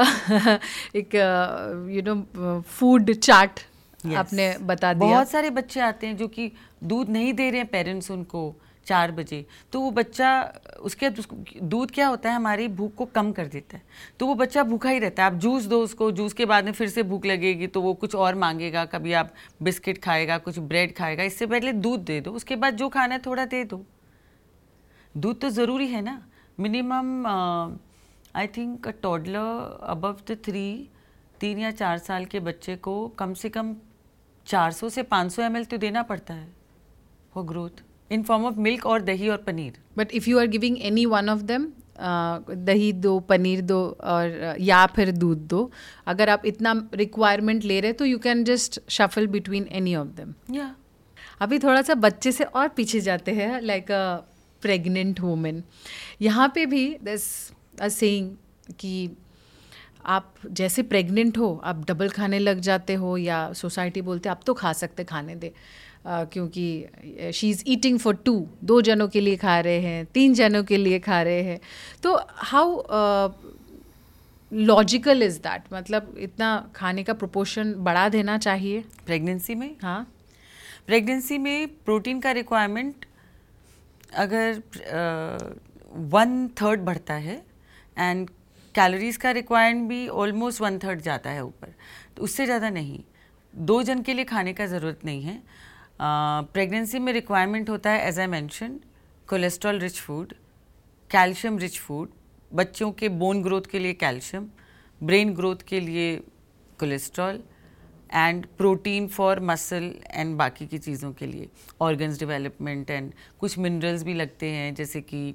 एक फूड चार्ट आपने बता दिया। बहुत सारे बच्चे आते हैं जो कि दूध नहीं दे रहे हैं पेरेंट्स उनको 4 बजे, तो वो बच्चा, उसके दूध क्या होता है, हमारी भूख को कम कर देता है, तो वो बच्चा भूखा ही रहता है। आप जूस दो उसको, जूस के बाद में फिर से भूख लगेगी तो वो कुछ और मांगेगा, कभी आप बिस्किट खाएगा, कुछ ब्रेड खाएगा। इससे पहले दूध दे दो, उसके बाद जो खाना है थोड़ा दे दो। दूध तो ज़रूरी है ना। Minimum I think a toddler above the 3 या 4 साल के बच्चे को कम से कम 400 से 500 ml तो देना पड़ता है for growth, in form of milk और दही और paneer. But if you are giving any one of them, दही दो, पनीर दो और या फिर दूध दो. अगर आप इतना रिक्वायरमेंट ले रहे हैं तो you can just shuffle between any of them. या अभी थोड़ा सा बच्चे से और पीछे जाते हैं, लाइक अ प्रेग्नेंट वुमेन. यहाँ पे भी दिस अ सेइंग कि आप जैसे प्रेग्नेंट हो आप डबल खाने लग जाते हो, या सोसाइटी बोलते अब तो खा सकते, खाने दे, क्योंकि शी इज़ ईटिंग फॉर 2 जनों के लिए खा रहे हैं, 3 जनों के लिए खा रहे हैं. तो हाउ लॉजिकल इज़ दैट? मतलब इतना खाने का प्रोपोर्शन बढ़ा देना चाहिए प्रेगनेंसी में. हाँ. प्रेगनेंसी में प्रोटीन का रिक्वायरमेंट अगर 1/3 बढ़ता है एंड कैलोरीज का रिक्वायरमेंट भी ऑलमोस्ट 1/3 जाता है ऊपर, तो उससे ज़्यादा नहीं. 2 जन के लिए खाने का ज़रूरत नहीं है. प्रेगनेंसी में रिक्वायरमेंट होता है as I mention cholesterol rich food, calcium rich food, बच्चों के बोन ग्रोथ के लिए कैल्शियम, ब्रेन ग्रोथ के लिए cholesterol and protein for muscle and बाकी की चीज़ों के लिए ऑर्गन्स डेवलपमेंट, एंड कुछ मिनरल्स भी लगते हैं जैसे कि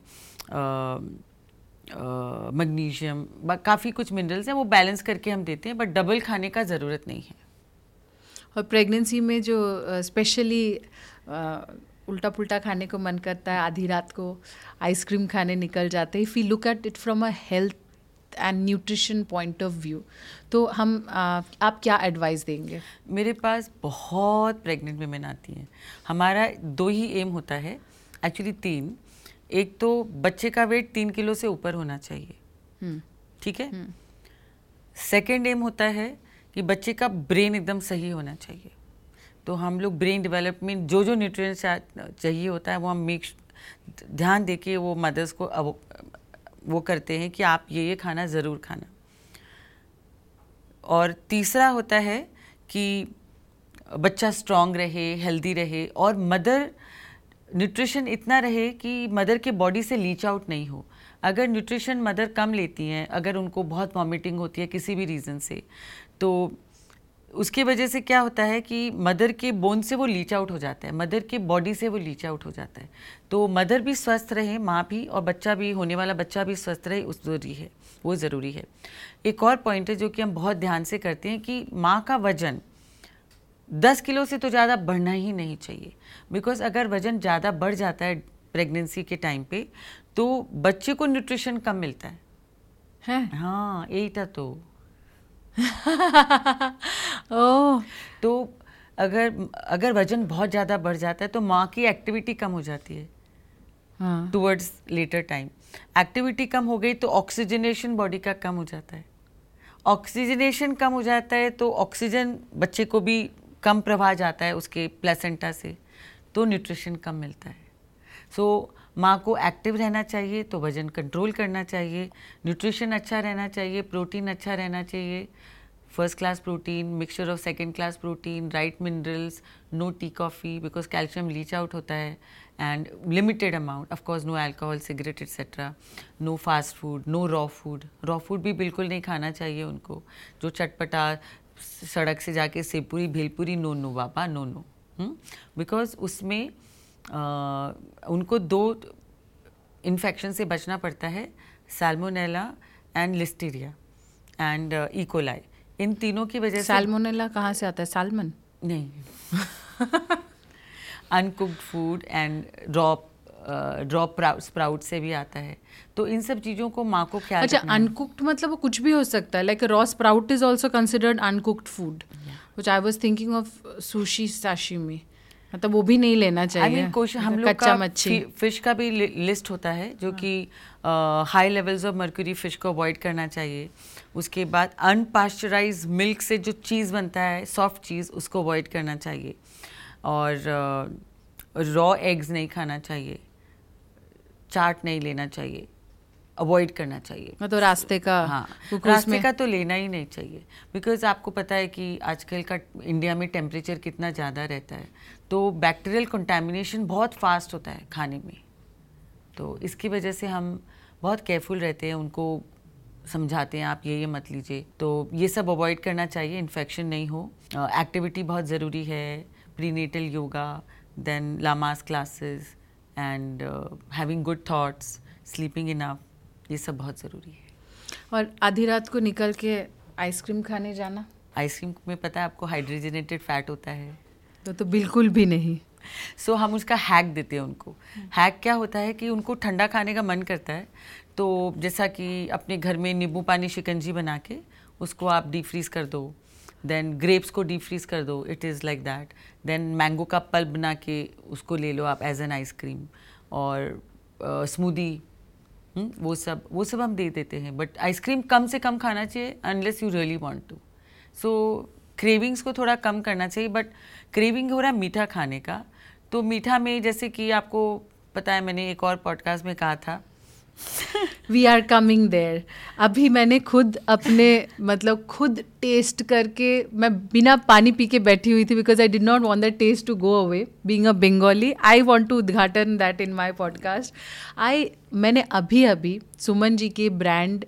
मैग्नीशियम, काफ़ी कुछ मिनरल्स हैं वो बैलेंस करके हम देते हैं, बट डबल खाने का ज़रूरत नहीं है. और प्रेगनेंसी में जो स्पेशली उल्टा पुल्टा खाने को मन करता है, आधी रात को आइसक्रीम खाने निकल जाते हैं, if you look at it from a health and nutrition point of view, तो हम आप क्या एडवाइस देंगे? मेरे पास बहुत प्रेग्नेंट वुमेन आती हैं. हमारा 2 ही एम होता है, एक्चुअली 3. एक तो बच्चे का वेट 3 किलो से ऊपर होना चाहिए, ठीक है. सेकेंड एम होता है कि बच्चे का ब्रेन एकदम सही होना चाहिए. तो हम लोग ब्रेन डेवलपमेंट जो जो न्यूट्रिएंट्स चाहिए होता है वो हम ध्यान देके वो मदर्स को वो करते हैं कि आप ये खाना ज़रूर खाना. और तीसरा होता है कि बच्चा स्ट्रांग रहे, हेल्दी रहे, और मदर न्यूट्रिशन इतना रहे कि मदर के बॉडी से लीच आउट नहीं हो. अगर न्यूट्रिशन मदर कम लेती हैं, अगर उनको बहुत वॉमिटिंग होती है किसी भी रीज़न से, तो उसकी वजह से क्या होता है कि मदर के बोन से वो लीच आउट हो जाता है, मदर के बॉडी से वो लीच आउट हो जाता है. तो मदर भी स्वस्थ रहे, माँ भी, और बच्चा भी, होने वाला बच्चा भी स्वस्थ रहे, वो ज़रूरी है. एक और पॉइंट है जो कि हम बहुत ध्यान से करते हैं कि माँ का वजन 10 किलो से तो ज़्यादा बढ़ना ही नहीं चाहिए. बिकॉज अगर वजन ज़्यादा बढ़ जाता है प्रेगनेंसी के टाइम पे तो बच्चे को न्यूट्रिशन कम मिलता है. हाँ, यही था. तो ओह. तो अगर वजन बहुत ज़्यादा बढ़ जाता है तो माँ की एक्टिविटी कम हो जाती है टुवर्ड्स लेटर टाइम. एक्टिविटी कम हो गई तो ऑक्सीजनेशन बॉडी का कम हो जाता है. ऑक्सीजनेशन कम हो जाता है तो ऑक्सीजन बच्चे को भी कम प्रवाह जाता है उसके प्लेसेंटा से, तो न्यूट्रिशन कम मिलता है. सो माँ को एक्टिव रहना चाहिए तो वज़न कंट्रोल करना चाहिए, न्यूट्रिशन अच्छा रहना चाहिए, प्रोटीन अच्छा रहना चाहिए, first class protein, mixture of second class protein, right minerals, no tea coffee because calcium leach out होता है, and limited amount, of course no alcohol, cigarette etcetera, no fast food, no raw food. Raw food भी बिल्कुल नहीं खाना चाहिए उनको, जो चटपटा सड़क से जाके सेवपुरी भेलपुरी, नो नो बाबा, नो नो. बिकॉज उसमें उनको 2 इन्फेक्शन से बचना पड़ता है, salmonella and listeria and E coli. इन तीनों की वजह से. सैल्मोनेला कहाँ से आता है? साल्मन नहीं. Uncooked food and raw sprout से भी आता है. तो इन सब चीज़ों को माँ को ख्याल. अच्छा, अनकुक्ड मतलब वो कुछ भी हो सकता है, like raw sprout is also considered uncooked food, which I was thinking of sushi, sashimi, मतलब वो भी नहीं लेना चाहिए. हम लोग का फिश का भी लिस्ट होता है जो कि high levels of mercury fish को अवॉइड करना चाहिए. उसके बाद अनपास्चराइज मिल्क से जो चीज़ बनता है, सॉफ्ट चीज़, उसको अवॉइड करना चाहिए. और रॉ एग्स नहीं खाना चाहिए, चाट नहीं लेना चाहिए, अवॉइड करना चाहिए. मतलब रास्ते का. हाँ, रास्ते का तो लेना ही नहीं चाहिए. बिकॉज आपको पता है कि आजकल का इंडिया में टेम्परेचर कितना ज़्यादा रहता है, तो बैक्टीरियल कंटामिनेशन बहुत फास्ट होता है खाने में. तो इसकी वजह से हम बहुत केयरफुल रहते हैं, उनको समझाते हैं आप ये मत लीजिए. तो ये सब अवॉइड करना चाहिए, इन्फेक्शन नहीं हो. एक्टिविटी बहुत ज़रूरी है, prenatal yoga, then Lama's classes, and having good thoughts, sleeping enough, ये सब बहुत ज़रूरी है। और आधी रात को निकल के आइसक्रीम खाने जाना? आइसक्रीम में पता है आपको हाइड्रोजनेटेड फैट होता है, तो बिल्कुल भी नहीं। सो हम उसका हैक देते हैं उनको। हैक क्या होता है कि उनको ठंडा खाने का मन करता है, तो जैसा कि अपने घर में नींबू पानी शिकंजी बना के उसको आप डीप फ्रीज कर दो, देन ग्रेप्स को डीप फ्रीज कर दो, it is like that. Then mango का पल्प बना के उसको ले लो आप एज एन आइसक्रीम, और स्मूदी, वो सब हम दे देते हैं। बट आइसक्रीम कम से कम खाना चाहिए unless you really want to. So cravings को थोड़ा कम करना चाहिए। बट क्रेविंग हो रहा है मीठा खाने का, तो मीठा में जैसे कि आपको पता है, मैंने एक और पॉडकास्ट में कहा था वी आर कमिंग देयर। अभी मैंने खुद खुद टेस्ट करके मैं बिना पानी पी के बैठी हुई थी, because I did not want that taste to go away. Being a Bengali, I want to उद्घाटन दैट इन माय पॉडकास्ट। मैंने अभी सुमन जी के ब्रांड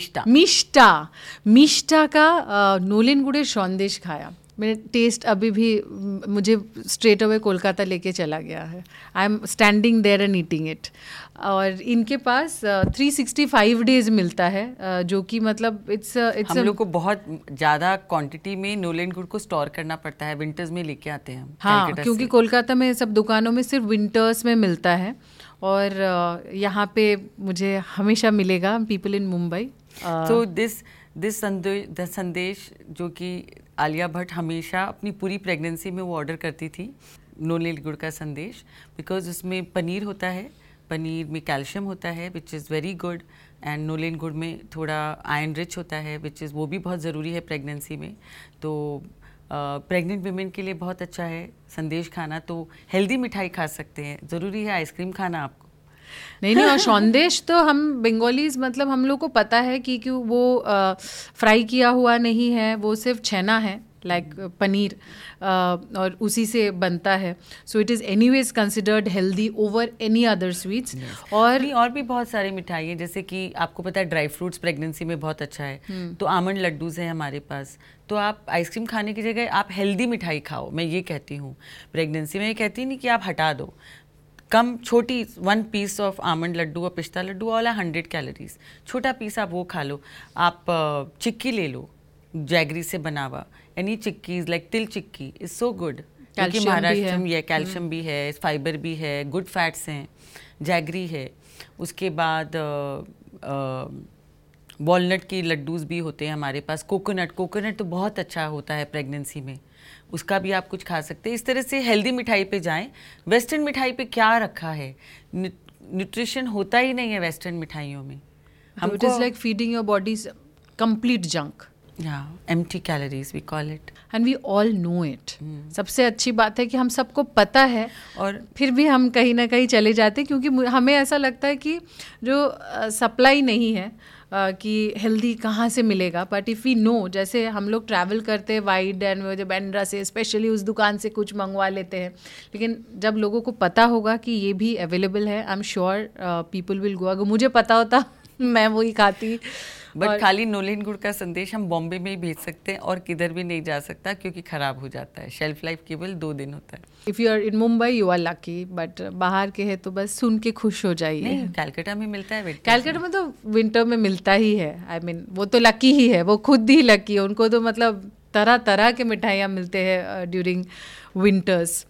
मिष्टा का नोलेन गुड़े संदेश खाया। मैंने टेस्ट अभी भी मुझे स्ट्रेट अवे कोलकाता लेके चला गया है। I am standing there and eating it. और इनके पास 365 डेज मिलता है, जो कि मतलब इट्स हम लोग को बहुत ज़्यादा क्वांटिटी में नोलेन गुड़ को स्टोर करना पड़ता है, विंटर्स में लेके आते हैं हम। हाँ, क्योंकि कोलकाता में सब दुकानों में सिर्फ विंटर्स में मिलता है, और यहाँ पे मुझे हमेशा मिलेगा। People in Mumbai. So this sandesh जो कि आलिया भट्ट हमेशा अपनी पूरी प्रेगनेंसी में वो ऑर्डर करती थी, नोलेन गुड़ का संदेश, बिकॉज उसमें पनीर होता है, पनीर में कैल्शियम होता है which is very good, and nolen gur में थोड़ा आयरन रिच होता है विच इज़ वो भी बहुत ज़रूरी है प्रेगनेंसी में। तो प्रेग्नेंट वीमेन के लिए बहुत अच्छा है संदेश खाना। तो हेल्दी मिठाई खा सकते हैं, ज़रूरी है आइसक्रीम खाना आपको नहीं। और संदेश तो हम बंगालीज मतलब हम लोग को पता है कि क्यों वो फ्राई किया हुआ नहीं है, वो सिर्फ छेना है, लाइक पनीर, और उसी से बनता है। So it is anyways considered healthy over any other sweets. और भी बहुत सारी मिठाई है, जैसे कि आपको पता है ड्राई फ्रूट्स प्रेगनेंसी में बहुत अच्छा है, तो आमंड लड्डूज हैं हमारे पास। तो आप आइसक्रीम खाने की जगह आप हेल्दी मिठाई खाओ, मैं ये कहती हूँ। प्रेगनेंसी में ये कहती नहीं कि आप हटा दो, कम छोटी 1 पीस ऑफ आमंड लड्डू और पिस्ता लड्डू वाला 100 कैलोरीज, छोटा पीस आप वो खा लो। आप चिक्की ले लो, जैगरी से बना हुआ, एनी चिक्कीज लाइक तिल चिक्की इज सो गुड, क्योंकि महाराष्ट्र में ये कैल्शियम भी है, फाइबर भी है, गुड फैट्स हैं, जैगरी है। उसके बाद वॉलनट की लड्डूज भी होते हैं हमारे पास। कोकोनट तो बहुत अच्छा होता है प्रेगनेंसी में, उसका भी आप कुछ खा सकते हैं। इस तरह से हेल्दी मिठाई पे जाएं। वेस्टर्न मिठाई पे क्या रखा है, न्यूट्रिशन होता ही नहीं है वेस्टर्न मिठाइयों में। हमको it is like feeding your body complete junk, empty calories we call it, and we all know it. सबसे अच्छी बात है कि हम सबको पता है, और फिर भी हम कहीं ना कहीं चले जाते हैं, क्योंकि हमें ऐसा लगता है कि जो सप्लाई नहीं है कि हेल्दी कहाँ से मिलेगा। बट इफ़ वी नो, जैसे हम लोग ट्रैवल करते हैं वाइड एंड जब बांद्रा से स्पेशली उस दुकान से कुछ मंगवा लेते हैं, लेकिन जब लोगों को पता होगा कि ये भी अवेलेबल है, I am sure people will go. अगर मुझे पता होता मैं वही खाती। बट खाली नोलेन गुड़ का संदेश हम बॉम्बे में ही भेज सकते हैं, और किधर भी नहीं जा सकता क्योंकि ख़राब हो जाता है। शेल्फ लाइफ केवल 2 दिन होता है। If you are in Mumbai you are lucky, but बाहर के हैं तो बस सुन के खुश हो जाइए। नहीं, कैलकाटा में मिलता है। कैलकाटा में तो विंटर में मिलता ही है। आई मीन वो तो लकी ही है, वो खुद ही लकी है। उनको तो मतलब तरह तरह के मिठाइयाँ मिलते हैं ड्यूरिंग विंटर्स।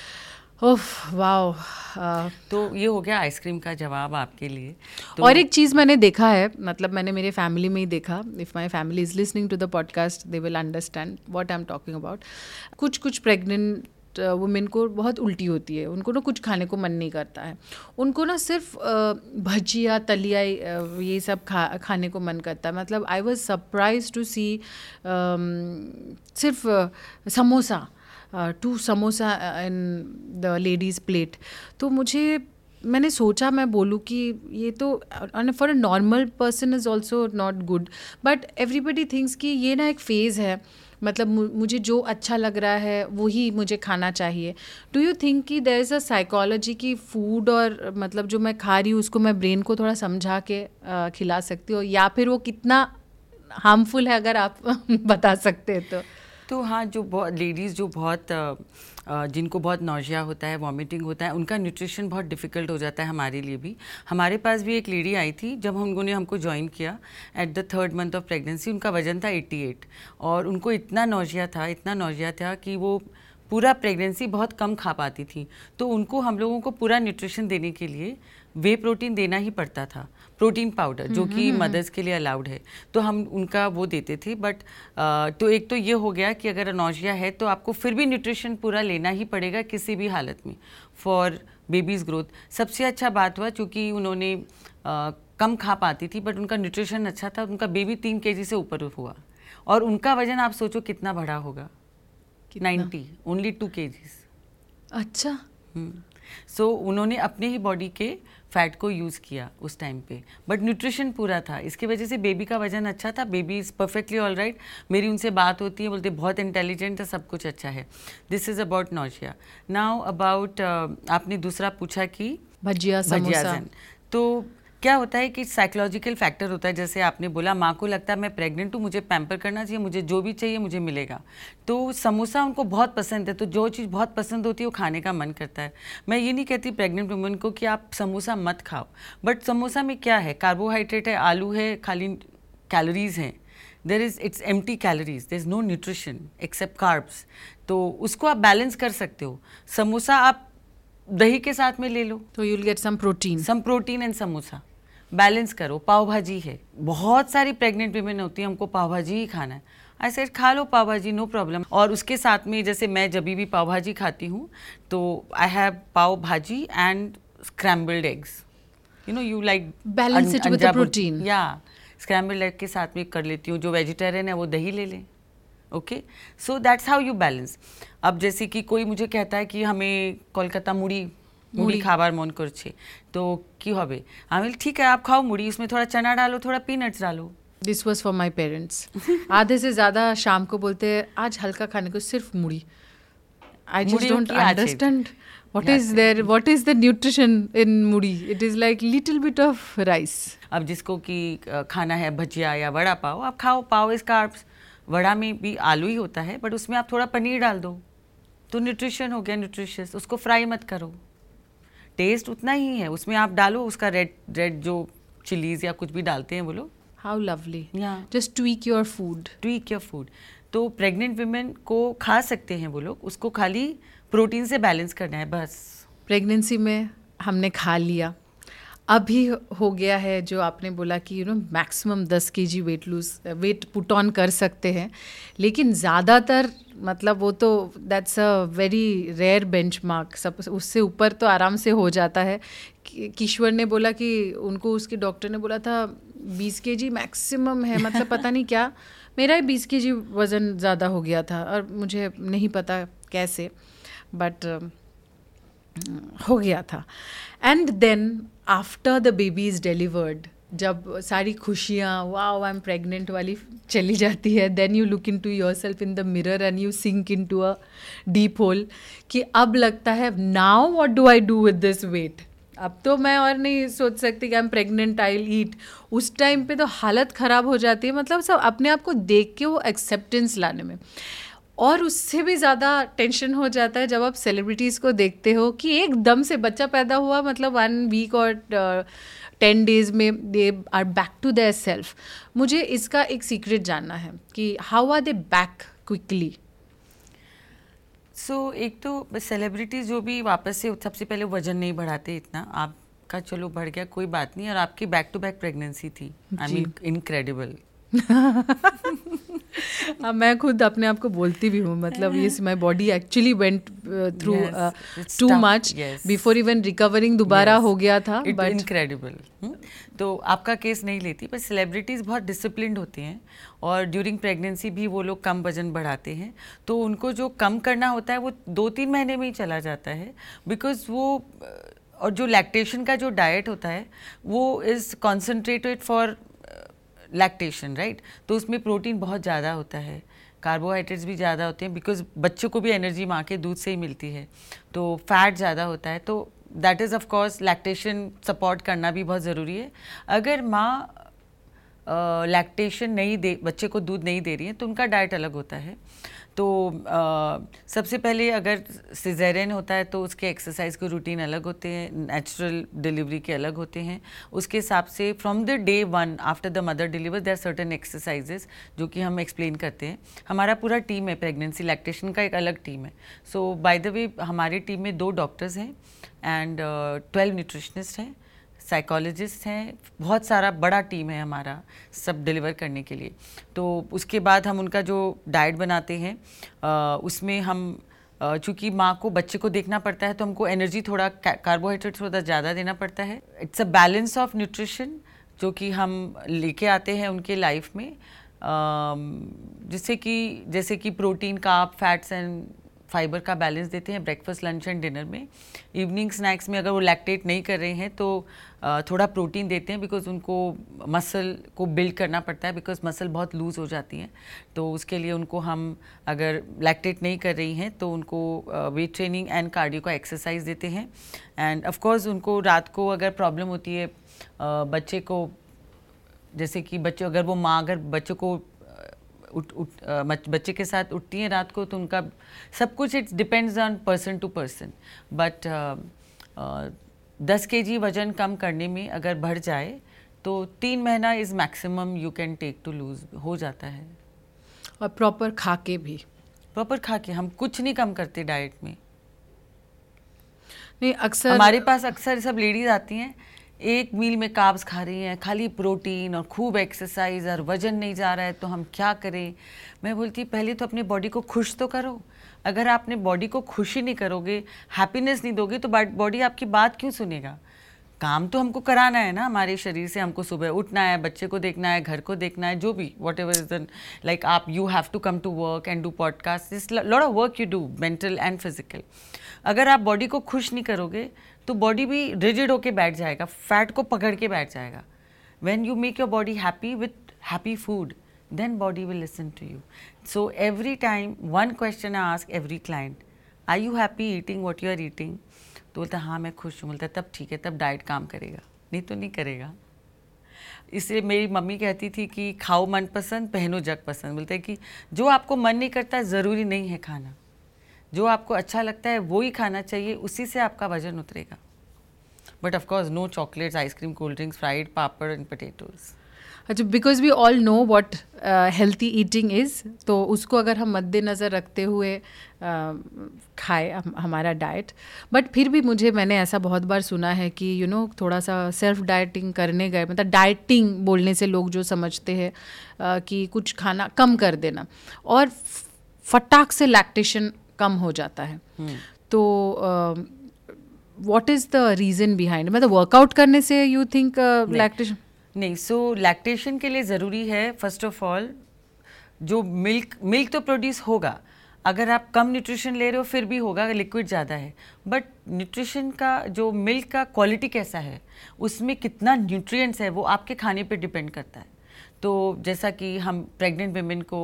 Oh wow. तो ये हो गया आइसक्रीम का जवाब आपके लिए। तो और एक चीज़ मैंने देखा है, मतलब मैंने मेरे फैमिली में ही देखा, if my family is listening to the podcast they will understand what I am talking about. कुछ प्रेग्नेंट वुमेन को बहुत उल्टी होती है, उनको ना कुछ खाने को मन नहीं करता है, उनको ना सिर्फ भजिया तलिया ये सब खाने को मन करता है। मतलब I was surprise to see सिर्फ samosa, 2 samosa in the ladies plate. तो मैंने सोचा मैं बोलूँ कि ये तो for a normal person is also not good, but everybody thinks कि ये ना एक फ़ेज़ है, मतलब मुझे जो अच्छा लग रहा है वही मुझे खाना चाहिए। डू यू थिंक कि देयर इज़ अ साइकोलॉजी की फूड और मतलब जो मैं खा रही हूँ उसको मैं ब्रेन को थोड़ा समझा के खिला सकती हूँ, या फिर वो कितना हार्मफुल है, अगर आप बता सकते हैं तो? तो हाँ, जो बहुत लेडीज़ जो बहुत जिनको बहुत नौजिया होता है, वॉमिटिंग होता है, उनका न्यूट्रिशन बहुत डिफ़िकल्ट हो जाता है हमारे लिए भी। हमारे पास भी एक लेडी आई थी जब उन्होंने हमको ज्वाइन किया at the 3rd month of pregnancy. उनका वज़न था 88 और उनको इतना नौजिया था कि वो पूरा प्रेगनेंसी बहुत कम खा पाती थी। तो उनको हम लोगों को पूरा न्यूट्रिशन देने के लिए वे प्रोटीन देना ही पड़ता था, प्रोटीन पाउडर जो कि मदर्स के लिए अलाउड है, तो हम उनका वो देते थे। बट तो एक तो ये हो गया कि अगर नौजिया है तो आपको फिर भी न्यूट्रिशन पूरा लेना ही पड़ेगा किसी भी हालत में फॉर बेबीज़ ग्रोथ। सबसे अच्छा बात हुआ चूँकि उन्होंने कम खा पाती थी बट उनका न्यूट्रिशन अच्छा था, उनका बेबी 3 kg से ऊपर हुआ और उनका वजन आप सोचो कितना बड़ा होगा, 90, ओनली 2 kgs। अच्छा। सो उन्होंने अपने ही बॉडी के फैट को यूज़ किया उस टाइम पे, बट न्यूट्रिशन पूरा था। इसकी वजह से बेबी का वजन अच्छा था, baby is perfectly all right. मेरी उनसे बात होती है, बोलते बहुत इंटेलिजेंट है, सब कुछ अच्छा है। This is about nausea. Now about आपने दूसरा पूछा कि भजिया समोसा। तो क्या होता है कि साइकोलॉजिकल फैक्टर होता है। जैसे आपने बोला माँ को लगता है मैं प्रेग्नेंट हूँ, मुझे पैम्पर करना चाहिए, मुझे जो भी चाहिए मुझे मिलेगा। तो समोसा उनको बहुत पसंद है, तो जो चीज़ बहुत पसंद होती है वो खाने का मन करता है। मैं ये नहीं कहती प्रेग्नेंट वुमेन को कि आप समोसा मत खाओ, बट समोसा में क्या है, कार्बोहाइड्रेट है, आलू है, खाली कैलोरीज हैं। It's empty calories, there is no nutrition except carbs. तो उसको आप बैलेंस कर सकते हो। समोसा आप दही के साथ में ले लो तो you will get some protein and samosa balance करो। पाव भाजी है, बहुत सारी प्रेग्नेंट वीमेन होती है हमको पाव भाजी ही खाना है, आई सेड खा लो पाव भाजी, नो प्रॉब्लम। और उसके साथ में जैसे मैं जब भी पाव भाजी खाती हूँ तो आई have pav bhaji and scrambled eggs, you like balance it with the protein. या स्क्रैम्बल्ड एग के साथ में कर लेती हूँ। जो वेजिटेरियन है वो दही ले लें। Okay, so that's how you balance. अब जैसे कि कोई मुझे कहता है कि हमें कोलकाता मुड़ी खाबार मन करछे, तो की होबे, আমি ठीक है आप खाओ मुड़ी, उसमें थोड़ा चना डालो, थोड़ा पीनट्स डालो। This was for my parents. आधे से ज़्यादा शाम को बोलते हैं आज हल्का खाने को, सिर्फ मुड़ी। I just don't understand what is the nutrition in मुड़ी। It is like little bit of rice। अब जिसको कि खाना है भजिया या वड़ा पाव, आप खाओ, पाव इज कार्ब्स। वड़ा में भी आलू ही होता है बट उसमें आप थोड़ा पनीर डाल दो तो न्यूट्रिशन हो गया, न्यूट्रिशियस। उसको फ्राई मत करो, टेस्ट उतना ही है, उसमें आप डालो उसका रेड जो चिलीज या कुछ भी डालते हैं वो लोग। How lovely. Just tweak your food. तो प्रेग्नेंट विमेन को खा सकते हैं वो लोग, उसको खाली प्रोटीन से बैलेंस करना है बस। प्रेगनेंसी में हमने खा लिया, अभी हो गया है जो आपने बोला कि maximum 10 kg weight put on कर सकते हैं, लेकिन ज़्यादातर मतलब वो तो that's a very rare benchmark. सब उससे ऊपर तो आराम से हो जाता है। किश्वर ने बोला कि उनको उसके डॉक्टर ने बोला था 20 kg मैक्सिमम है, मतलब पता नहीं क्या, मेरा ही 20 kg वज़न ज़्यादा हो गया था और मुझे नहीं पता कैसे, बट हो गया था। And then after the baby is delivered, जब सारी खुशियाँ वाओ आई एम प्रेग्नेंट वाली चली जाती है, then you look into yourself in the mirror and you sink into a deep hole कि अब लगता है now what do I do with this weight. अब तो मैं और नहीं सोच सकती कि I am pregnant, I will eat. उस टाइम पे तो हालत ख़राब हो जाती है, मतलब सब अपने आप को देख के वो एक्सेप्टेंस लाने में। और उससे भी ज़्यादा टेंशन हो जाता है जब आप सेलिब्रिटीज़ को देखते हो कि एकदम से बच्चा पैदा हुआ, मतलब 1 week और 10 days में they are back to their self. मुझे इसका एक सीक्रेट जानना है कि how are they back quickly. So एक तो सेलिब्रिटीज़ जो भी वापस से सबसे पहले वजन नहीं बढ़ाते इतना, आपका चलो बढ़ गया कोई बात नहीं, और आपकी बैक टू बैक प्रेगनेंसी थी, आई मीन इनक्रेडिबल। मैं खुद अपने आप को बोलती भी हूँ, मतलब ये my body actually went through too much before even recovering, दोबारा हो गया था, बट इनक्रेडिबल। तो आपका केस नहीं लेती, पर सेलिब्रिटीज़ बहुत डिसिप्लिन्ड होते हैं और ड्यूरिंग प्रेगनेंसी भी वो लोग कम वजन बढ़ाते हैं, तो उनको जो कम करना होता है वो 2-3 महीने में ही चला जाता है, बिकॉज वो और जो लैक्टेशन का जो डाइट होता है वो is concentrated for lactation, right. तो उसमें प्रोटीन बहुत ज़्यादा होता है, कार्बोहाइड्रेट्स भी ज़्यादा होते हैं, बिकॉज बच्चों को भी एनर्जी माँ के दूध से ही मिलती है, तो फैट ज़्यादा होता है। तो that is of course lactation support करना भी बहुत ज़रूरी है। अगर माँ लैक्टेशन नहीं दे, बच्चे को दूध नहीं दे रही है, तो उनका डाइट अलग होता है। तो सबसे पहले अगर सिजेरियन होता है तो उसके एक्सरसाइज के रूटीन अलग होते हैं, नेचुरल डिलीवरी के अलग होते हैं। उसके हिसाब से from the day 1 after the mother deliver there are certain exercises जो कि हम एक्सप्लेन करते हैं। हमारा पूरा टीम है, प्रेगनेंसी लैक्टेशन का एक अलग टीम है। सो बाय द वे हमारी टीम में 2 डॉक्टर्स हैं एंड 12 न्यूट्रिशनिस्ट हैं, साइकोलॉजिस्ट हैं, बहुत सारा बड़ा टीम है हमारा सब डिलीवर करने के लिए। तो उसके बाद हम उनका जो डाइट बनाते हैं उसमें हम चूँकि माँ को बच्चे को देखना पड़ता है तो हमको एनर्जी थोड़ा कार्बोहाइड्रेट थोड़ा ज़्यादा देना पड़ता है। It's a balance of nutrition जो कि हम लेके आते हैं उनके लाइफ में, जैसे कि protein, carb, fats and fibre का बैलेंस देते हैं ब्रेकफास्ट, लंच एंड डिनर में। इवनिंग स्नैक्स में अगर वो लैक्टेट नहीं कर रहे हैं तो थोड़ा प्रोटीन देते हैं, बिकॉज उनको मसल को बिल्ड करना पड़ता है, बिकॉज मसल बहुत लूज़ हो जाती हैं। तो उसके लिए उनको हम अगर लैक्टेट नहीं कर रही हैं तो उनको वेट ट्रेनिंग एंड कार्डियो का एक्सरसाइज देते हैं। एंड ऑफ कोर्स उनको रात को अगर प्रॉब्लम होती है बच्चे को, जैसे कि बच्चे अगर वो माँ अगर बच्चे को बच्चे के साथ उठती हैं रात को तो उनका सब कुछ it's depends on person to person. But 10 kg वजन कम करने में अगर बढ़ जाए तो 3 महीना is maximum you can take to lose हो जाता है। और प्रॉपर खा के भी, प्रॉपर खा के हम कुछ नहीं कम करते डाइट में। नहीं, अक्सर हमारे पास अक्सर सब लेडीज आती हैं, एक मील में कार्ब्स खा रही हैं, खाली प्रोटीन और खूब एक्सरसाइज और वजन नहीं जा रहा है तो हम क्या करें। मैं बोलती पहले तो अपनी बॉडी को खुश तो करो। अगर आप अपने बॉडी को खुशी नहीं करोगे, हैप्पीनेस नहीं दोगे तो बॉडी आपकी बात क्यों सुनेगा। काम तो हमको कराना है ना हमारे शरीर से, हमको सुबह उठना है, बच्चे को देखना है, घर को देखना है, जो भी whatever is the like आप you have to come to work and do podcast, this lot of work you do mental and physical. अगर आप बॉडी को खुश नहीं करोगे तो बॉडी भी रिजिड होके बैठ जाएगा, फैट को पकड़ के बैठ जाएगा। When you make your body happy with happy food then body will listen to you. So every time one question I ask every client, are you happy eating what you are eating? तो बोलता हाँ मैं खुश हूँ। बोलता तब ठीक है, तब डाइट काम करेगा, नहीं तो नहीं करेगा। इसलिए मेरी मम्मी कहती थी कि खाओ मन पसंद, पहनो जग पसंद। बोलते हैं कि जो आपको मन नहीं करता ज़रूरी नहीं है खाना, जो आपको अच्छा लगता है वो ही खाना चाहिए, उसी से आपका वजन उतरेगा। But of course no chocolates, ice cream, cold drinks, fried papad and potatoes. अच्छा, because we all know what healthy eating is, तो उसको अगर हम मद्देनज़र रखते हुए खाए हमारा डाइट। बट फिर भी मैंने ऐसा बहुत बार सुना है कि थोड़ा सा सेल्फ डाइटिंग करने गए, मतलब डाइटिंग बोलने से लोग जो समझते हैं कि कुछ खाना कम कर देना, और फटाक से लैक्टेशन कम हो जाता है। तो what is the reason behind, मतलब वर्कआउट करने से यू थिंक लैक्टेशन नहीं। सो लैक्टेशन के लिए ज़रूरी है फर्स्ट ऑफ ऑल जो मिल्क तो प्रोड्यूस होगा, अगर आप कम न्यूट्रिशन ले रहे हो फिर भी होगा अगर लिक्विड ज़्यादा है। बट न्यूट्रिशन का जो मिल्क का क्वालिटी कैसा है, उसमें कितना न्यूट्रिएंट्स है, वो आपके खाने पे डिपेंड करता है। तो जैसा कि हम प्रेग्नेंट वुमेन को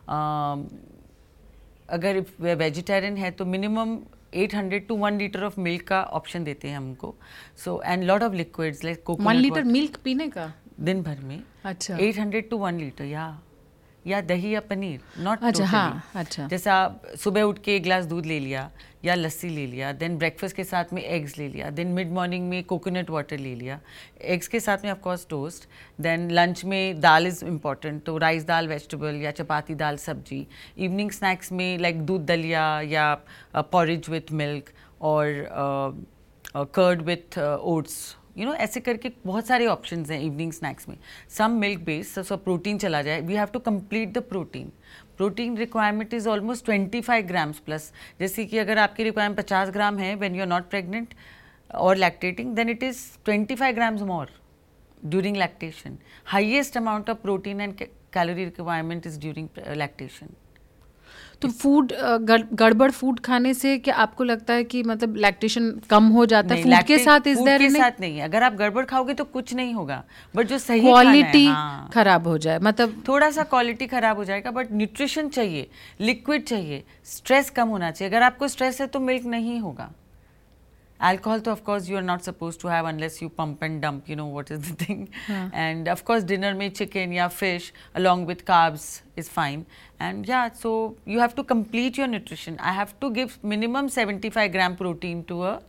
अगर वेजिटेरियन है तो minimum 800 to 1 litre of milk का ऑप्शन देते हैं हमको। So and lot of liquids like coconut 1 litre milk पीने का दिन भर में। अच्छा, 800 to 1 लीटर या दही या पनीर, नॉट अच्छा हाँ, अच्छा। जैसा सुबह उठ के 1 गिलास दूध ले लिया या लस्सी ले लिया, देन ब्रेकफास्ट के साथ में एग्स ले लिया, देन मिड मॉर्निंग में कोकोनट वाटर ले लिया, एग्स के साथ में of course toast, then lunch में दाल इज़ इम्पॉर्टेंट, तो राइस दाल वेजिटेबल या चपाती दाल सब्जी। इवनिंग स्नैक्स में लाइक दूध दलिया या पॉरेज विथ मिल्क और कर्ड विथ ओट्स, ऐसे करके बहुत सारे ऑप्शंस हैं इवनिंग स्नैक्स में। Some milk based, so protein चला जाए, we have to complete the protein requirement is almost 25 grams plus. जैसे कि अगर आपकी रिक्वायरमेंट 50 ग्राम है when you are not pregnant और lactating, then it is 25 grams more during lactation. Highest amount of protein and calorie requirement is during lactation. तो फूड गड़बड़ फूड खाने से क्या आपको लगता है कि मतलब लैक्टेशन कम हो जाता है? फूड के साथ इस के साथ नहीं, अगर आप गड़बड़ खाओगे तो कुछ नहीं होगा, बट जो सही क्वालिटी खराब हो जाए, मतलब थोड़ा सा क्वालिटी खराब हो जाएगा, बट न्यूट्रिशन चाहिए, लिक्विड चाहिए, स्ट्रेस कम होना चाहिए। अगर आपको स्ट्रेस है तो मिल्क नहीं होगा, Alcohol, तो of course you are not supposed to have unless you pump and dump, you know what is the thing. And of course dinner में chicken या fish along with carbs is fine. And yeah, so you have to complete your nutrition. I have to give minimum 75 gram protein to a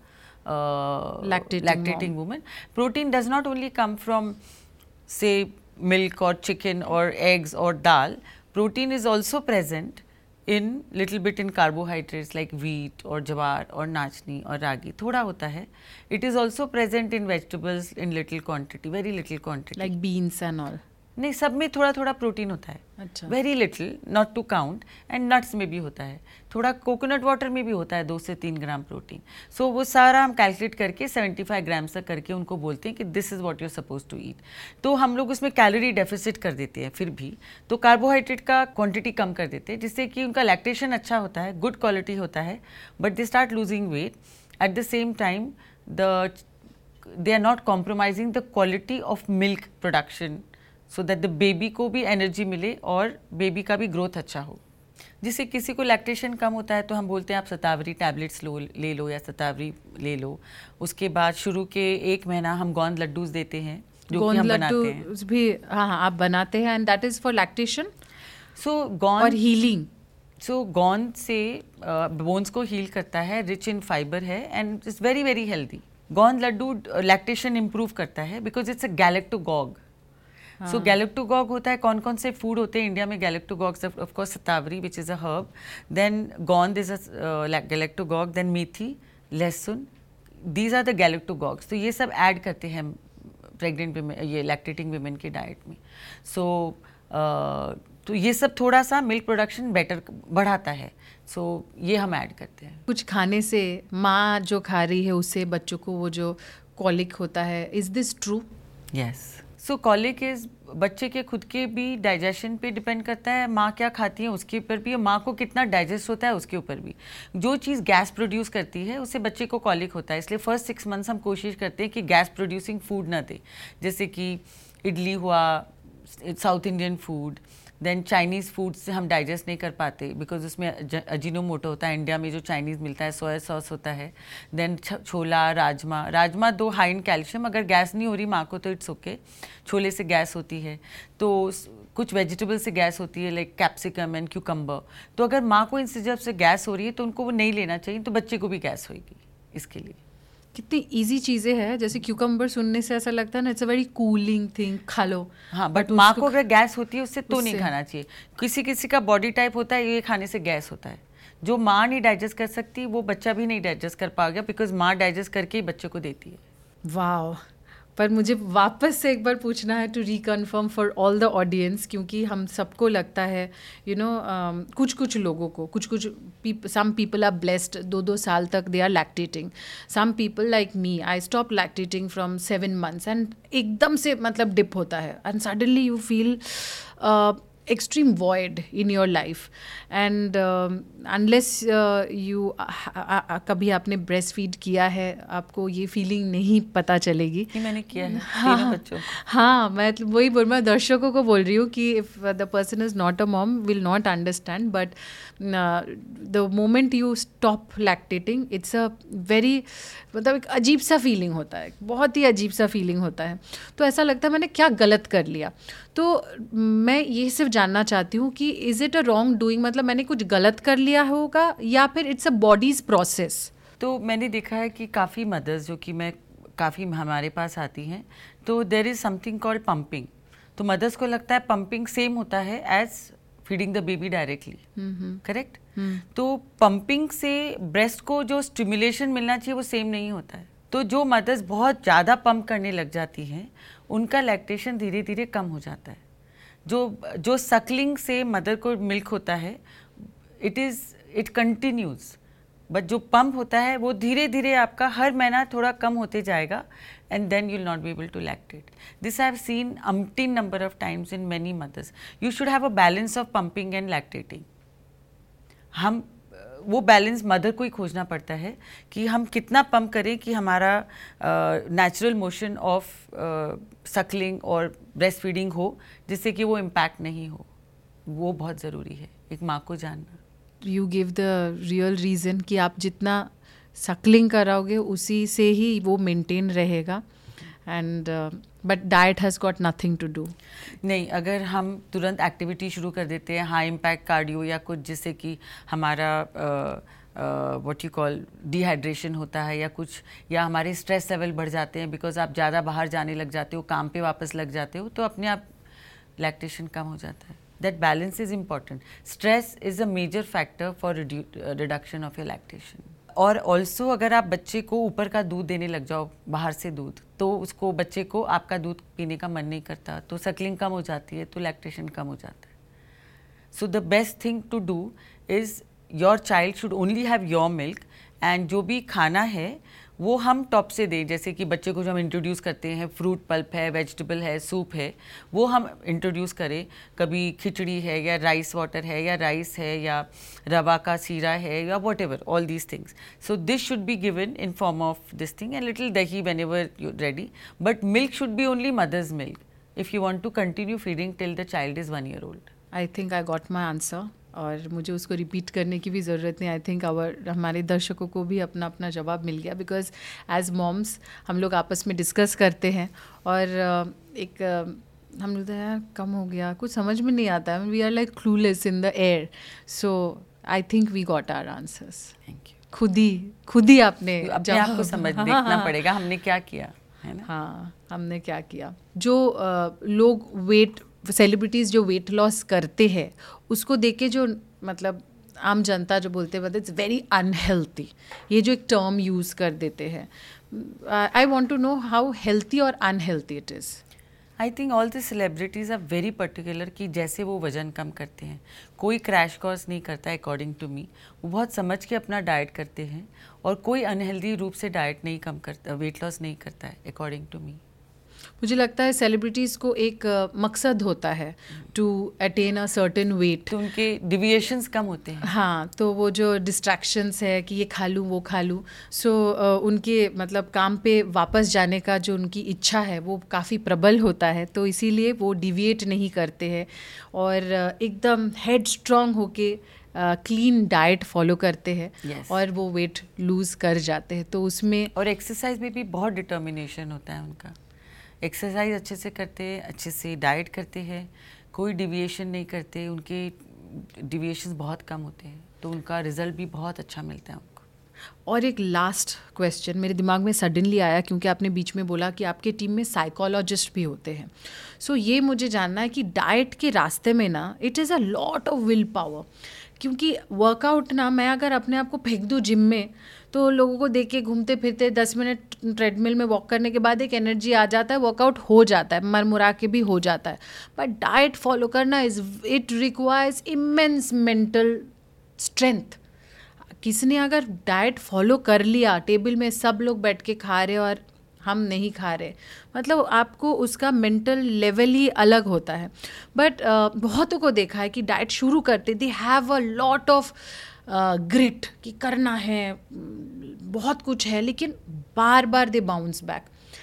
lactating woman. Protein does not only come from say milk or chicken or eggs or dal. Protein is also present in little bit in carbohydrates like wheat or jawar or nachni or ragi. थोड़ा होता है. It is also present in vegetables in little quantity, very little quantity. Like beans and all. नहीं, सब में थोड़ा थोड़ा प्रोटीन होता है. अच्छा. Very little, not to count. And nuts में भी होता है. थोड़ा कोकोनट वाटर में भी होता है 2 से 3 ग्राम प्रोटीन. सो वो सारा हम कैलकुलेट करके 75 ग्राम तक करके उनको बोलते हैं कि this is what you are suppose to eat. तो हम लोग उसमें कैलोरी डेफिसिट कर देते हैं फिर भी. तो कार्बोहाइड्रेट का क्वांटिटी कम कर देते हैं जिससे कि उनका लैक्टेशन अच्छा होता है, गुड क्वालिटी होता है, but they start losing weight. At the same time they are not compromising the quality of milk production so that the baby को भी एनर्जी मिले और बेबी का भी ग्रोथ अच्छा हो. जिससे किसी को लैक्टेशन कम होता है तो हम बोलते हैं आप शतावरी टैबलेट्स ले लो या शतावरी ले लो. उसके बाद शुरू के 1 महीना हम गोंद लड्डूज देते हैं जो कि हम बनाते हैं भी. हाँ, आप बनाते हैं and that is for lactation. So गोंद और हीलिंग. सो गोंद से बोन्स को हील करता है, रिच इन फाइबर है and it's very very healthy. गोंद लड्डू लैक्टेशन इम्प्रूव करता है बिकॉज इट्स अ गैलेक्टोगॉग. सो गैलेक्टोगॉग होता है. कौन कौन से फूड होते हैं इंडिया में galactagogue? Of course shatavari which is a herb, then gond is a galactagogue, then methi, lahsun, these are the गैलेक्टोगॉग्स. तो ये सब ऐड करते हैं प्रेग्नेंट विमेन, ये लैक्टेटिंग विमेन के डाइट में. सो तो ये सब थोड़ा सा मिल्क प्रोडक्शन बेटर बढ़ाता है. सो ये हम ऐड करते हैं. कुछ खाने से माँ जो खा रही है उससे बच्चों को वो जो कॉलिक होता है, is this true? Yes. So colic is बच्चे के खुद के भी डाइजेशन पे डिपेंड करता है. माँ क्या खाती है उसके ऊपर भी, माँ को कितना डाइजेस्ट होता है उसके ऊपर भी. जो चीज़ गैस प्रोड्यूस करती है उससे बच्चे को कॉलिक होता है. इसलिए फर्स्ट 6 मंथ्स हम कोशिश करते हैं कि गैस प्रोड्यूसिंग फूड ना दे. जैसे कि इडली हुआ, South Indian food, then Chinese food से हम डाइजेस्ट नहीं कर पाते बिकॉज उसमें अजीनोमोटो होता है. इंडिया में जो चाइनीज़ मिलता है सोया सॉस होता है. Then chola, rajma 2 high in calcium. अगर गैस नहीं हो रही माँ को तो इट्स ओके. छोले से गैस होती है, तो कुछ वेजिटेबल से गैस होती है लाइक कैप्सिकम एंड क्यूकम्बर. तो अगर माँ को इन चीज़ों से गैस हो रही है तो उनको वो नहीं लेना चाहिए, तो बच्चे को भी गैस होगी. इसके लिए कितनी इजी चीज़ें हैं. जैसे क्यूकम्बर सुनने से ऐसा लगता है ना, it's a very cooling thing, खा लो. हाँ, बट माँ को अगर गैस होती है उससे तो नहीं खाना चाहिए. किसी किसी का बॉडी टाइप होता है ये खाने से गैस होता है. जो माँ नहीं डाइजेस्ट कर सकती वो बच्चा भी नहीं डाइजेस्ट कर पाएगा बिकॉज माँ डाइजेस्ट करके ही बच्चे को देती है. वाह. पर मुझे वापस से एक बार पूछना है to reconfirm for all the audience, क्योंकि हम सबको लगता है कुछ लोगों को सम पीपल आर ब्लेस्ड 2 साल तक they are lactating. Some people like me, I stop lactating from 7 months and एकदम से मतलब डिप होता है and suddenly you feel extreme void in your life and unless you कभी आपने breast feed किया है आपको ये feeling नहीं पता चलेगी. मैंने किया है तीनों बच्चों. हाँ, मैं वही मैं दर्शकों को बोल रही हूँ कि if the person is not a mom will not understand, but the moment you stop lactating it's a very मतलब एक अजीब सा फीलिंग होता है, बहुत ही अजीब सा फीलिंग होता है. तो ऐसा लगता है मैंने क्या गलत कर लिया. तो मैं ये सिर्फ जानना चाहती हूँ कि is it a wrong doing, मतलब मैंने कुछ गलत कर लिया होगा या फिर इट्स अ बॉडीज प्रोसेस. तो मैंने देखा है कि काफ़ी मदर्स जो कि काफ़ी हमारे पास आती हैं तो there is something called pumping. तो मदर्स को लगता है पंपिंग सेम होता है as feeding the baby directly. Correct. तो पंपिंग से ब्रेस्ट को जो स्टिमुलेशन मिलना चाहिए वो सेम नहीं होता है. तो जो मदर्स बहुत ज़्यादा पंप करने लग जाती हैं उनका लैक्टेशन धीरे धीरे कम हो जाता है. जो सकलिंग से मदर को मिल्क होता है इट कंटिन्यूज, बट जो पंप होता है वो धीरे धीरे आपका हर महीना थोड़ा कम होते जाएगा and then you will not be able to lactate. This I have seen umpteen number of times in many mothers. You should have a balance of pumping and lactating. हम वो बैलेंस मदर को ही खोजना पड़ता है कि हम कितना पंप करें कि हमारा नेचुरल मोशन ऑफ सकलिंग और ब्रेस्ट फीडिंग हो जिससे कि वो इम्पैक्ट नहीं हो. वो बहुत ज़रूरी है एक माँ को जानना. You give the real reason कि आप जितना सक्लिंग कराओगे उसी से ही वो मेंटेन रहेगा. And but diet has got nothing to do. नहीं, अगर हम तुरंत एक्टिविटी शुरू कर देते हैं, हाई इम्पैक्ट कार्डियो या कुछ जिससे कि हमारा व्हाट यू कॉल डिहाइड्रेशन होता है या कुछ, या हमारे स्ट्रेस लेवल बढ़ जाते हैं बिकॉज आप ज़्यादा बाहर जाने लग जाते हो, काम पे वापस लग जाते हो, तो अपने आप लैक्टेशन कम हो जाता है. That balance is important. Stress is a major factor for reduction of your lactation. और ऑल्सो अगर आप बच्चे को ऊपर का दूध देने लग जाओ, बाहर से दूध, तो उसको बच्चे को आपका दूध पीने का मन नहीं करता, तो सकलिंग कम हो जाती है, तो लैक्टेशन कम हो जाता है. So the best thing to do is your child should only have your milk, and जो भी खाना है वो हम टॉप से दें. जैसे कि बच्चे को जो हम इंट्रोड्यूस करते हैं, फ्रूट पल्प है, वेजिटेबल है, सूप है, वो हम इंट्रोड्यूस करें. कभी खिचड़ी है या राइस वाटर है या राइस है या रवा का सीरा है या whatever, all these things. So this should be given in form of this thing and little dahi whenever you ready. But milk should be only mother's milk if you want to continue feeding till the child is 1 year old. I think I got my answer, और मुझे उसको रिपीट करने की भी ज़रूरत नहीं. आई थिंक हमारे दर्शकों को भी अपना अपना जवाब मिल गया, बिकॉज एज मॉम्स हम लोग आपस में डिस्कस करते हैं और एक हम लोग यार कम हो गया, कुछ समझ में नहीं आता है, we are like clueless in the air. So I think we got our answers. Thank you. खुद ही आपने अपने आप को समझ देखना पड़ेगा हमने क्या किया है ना. हाँ, हमने क्या किया. जो लोग वेट सेलिब्रिटीज़ जो वेट लॉस करते हैं उसको देख के जो मतलब आम जनता जो बोलते हैं इट्स वेरी अनहेल्थी, ये जो एक टर्म यूज़ कर देते हैं. I want to know how healthy और unhealthy it is. I think all the celebrities are very particular कि जैसे वो वज़न कम करते हैं, कोई क्रैश कोर्स नहीं करता है अकॉर्डिंग टू मी. वो बहुत समझ के अपना डाइट करते हैं, और कोई अनहेल्दी रूप से डाइट नहीं कम करता, वेट लॉस नहीं करता है अकॉर्डिंग टू मी. मुझे लगता है सेलिब्रिटीज़ को एक मकसद होता है to attain a certain weight, तो उनके डिविएशंस कम होते हैं. हाँ, तो वो जो डिस्ट्रैक्शंस है कि ये खा लूँ वो खा लूँ, सो उनके मतलब काम पे वापस जाने का जो उनकी इच्छा है वो काफ़ी प्रबल होता है, तो इसीलिए वो डिविएट नहीं करते हैं और एकदम हेड स्ट्रॉन्ग होके क्लीन डाइट फॉलो करते हैं. Yes. और वो वेट लूज़ कर जाते हैं. तो उसमें और एक्सरसाइज में भी बहुत डिटर्मिनेशन होता है उनका. एक्सरसाइज अच्छे से करते हैं, अच्छे से डाइट करते हैं, कोई डिविएशन नहीं करते, उनके डिविएशंस बहुत कम होते हैं, तो उनका रिजल्ट भी बहुत अच्छा मिलता है उनको. और एक लास्ट क्वेश्चन मेरे दिमाग में सडनली आया, क्योंकि आपने बीच में बोला कि आपके टीम में साइकोलॉजिस्ट भी होते हैं. सो ये मुझे जानना है कि डाइट के रास्ते में ना it is a lot of will power, क्योंकि वर्कआउट ना मैं अगर अपने आप को फेंक दूँ जिम में तो लोगों को देख के घूमते फिरते 10 मिनट ट्रेडमिल में वॉक करने के बाद एक एनर्जी आ जाता है, वर्कआउट हो जाता है, मरमुरा के भी हो जाता है. बट डाइट फॉलो करना it requires immense mental strength. किसने अगर डाइट फॉलो कर लिया, टेबल में सब लोग बैठ के खा रहे और हम नहीं खा रहे, मतलब आपको उसका मेंटल लेवल ही अलग होता है. बट बहुतों को देखा है कि डाइट शुरू करते they have a lot of grit कि करना है, बहुत कुछ है, लेकिन बार बार दे बाउंस बैक.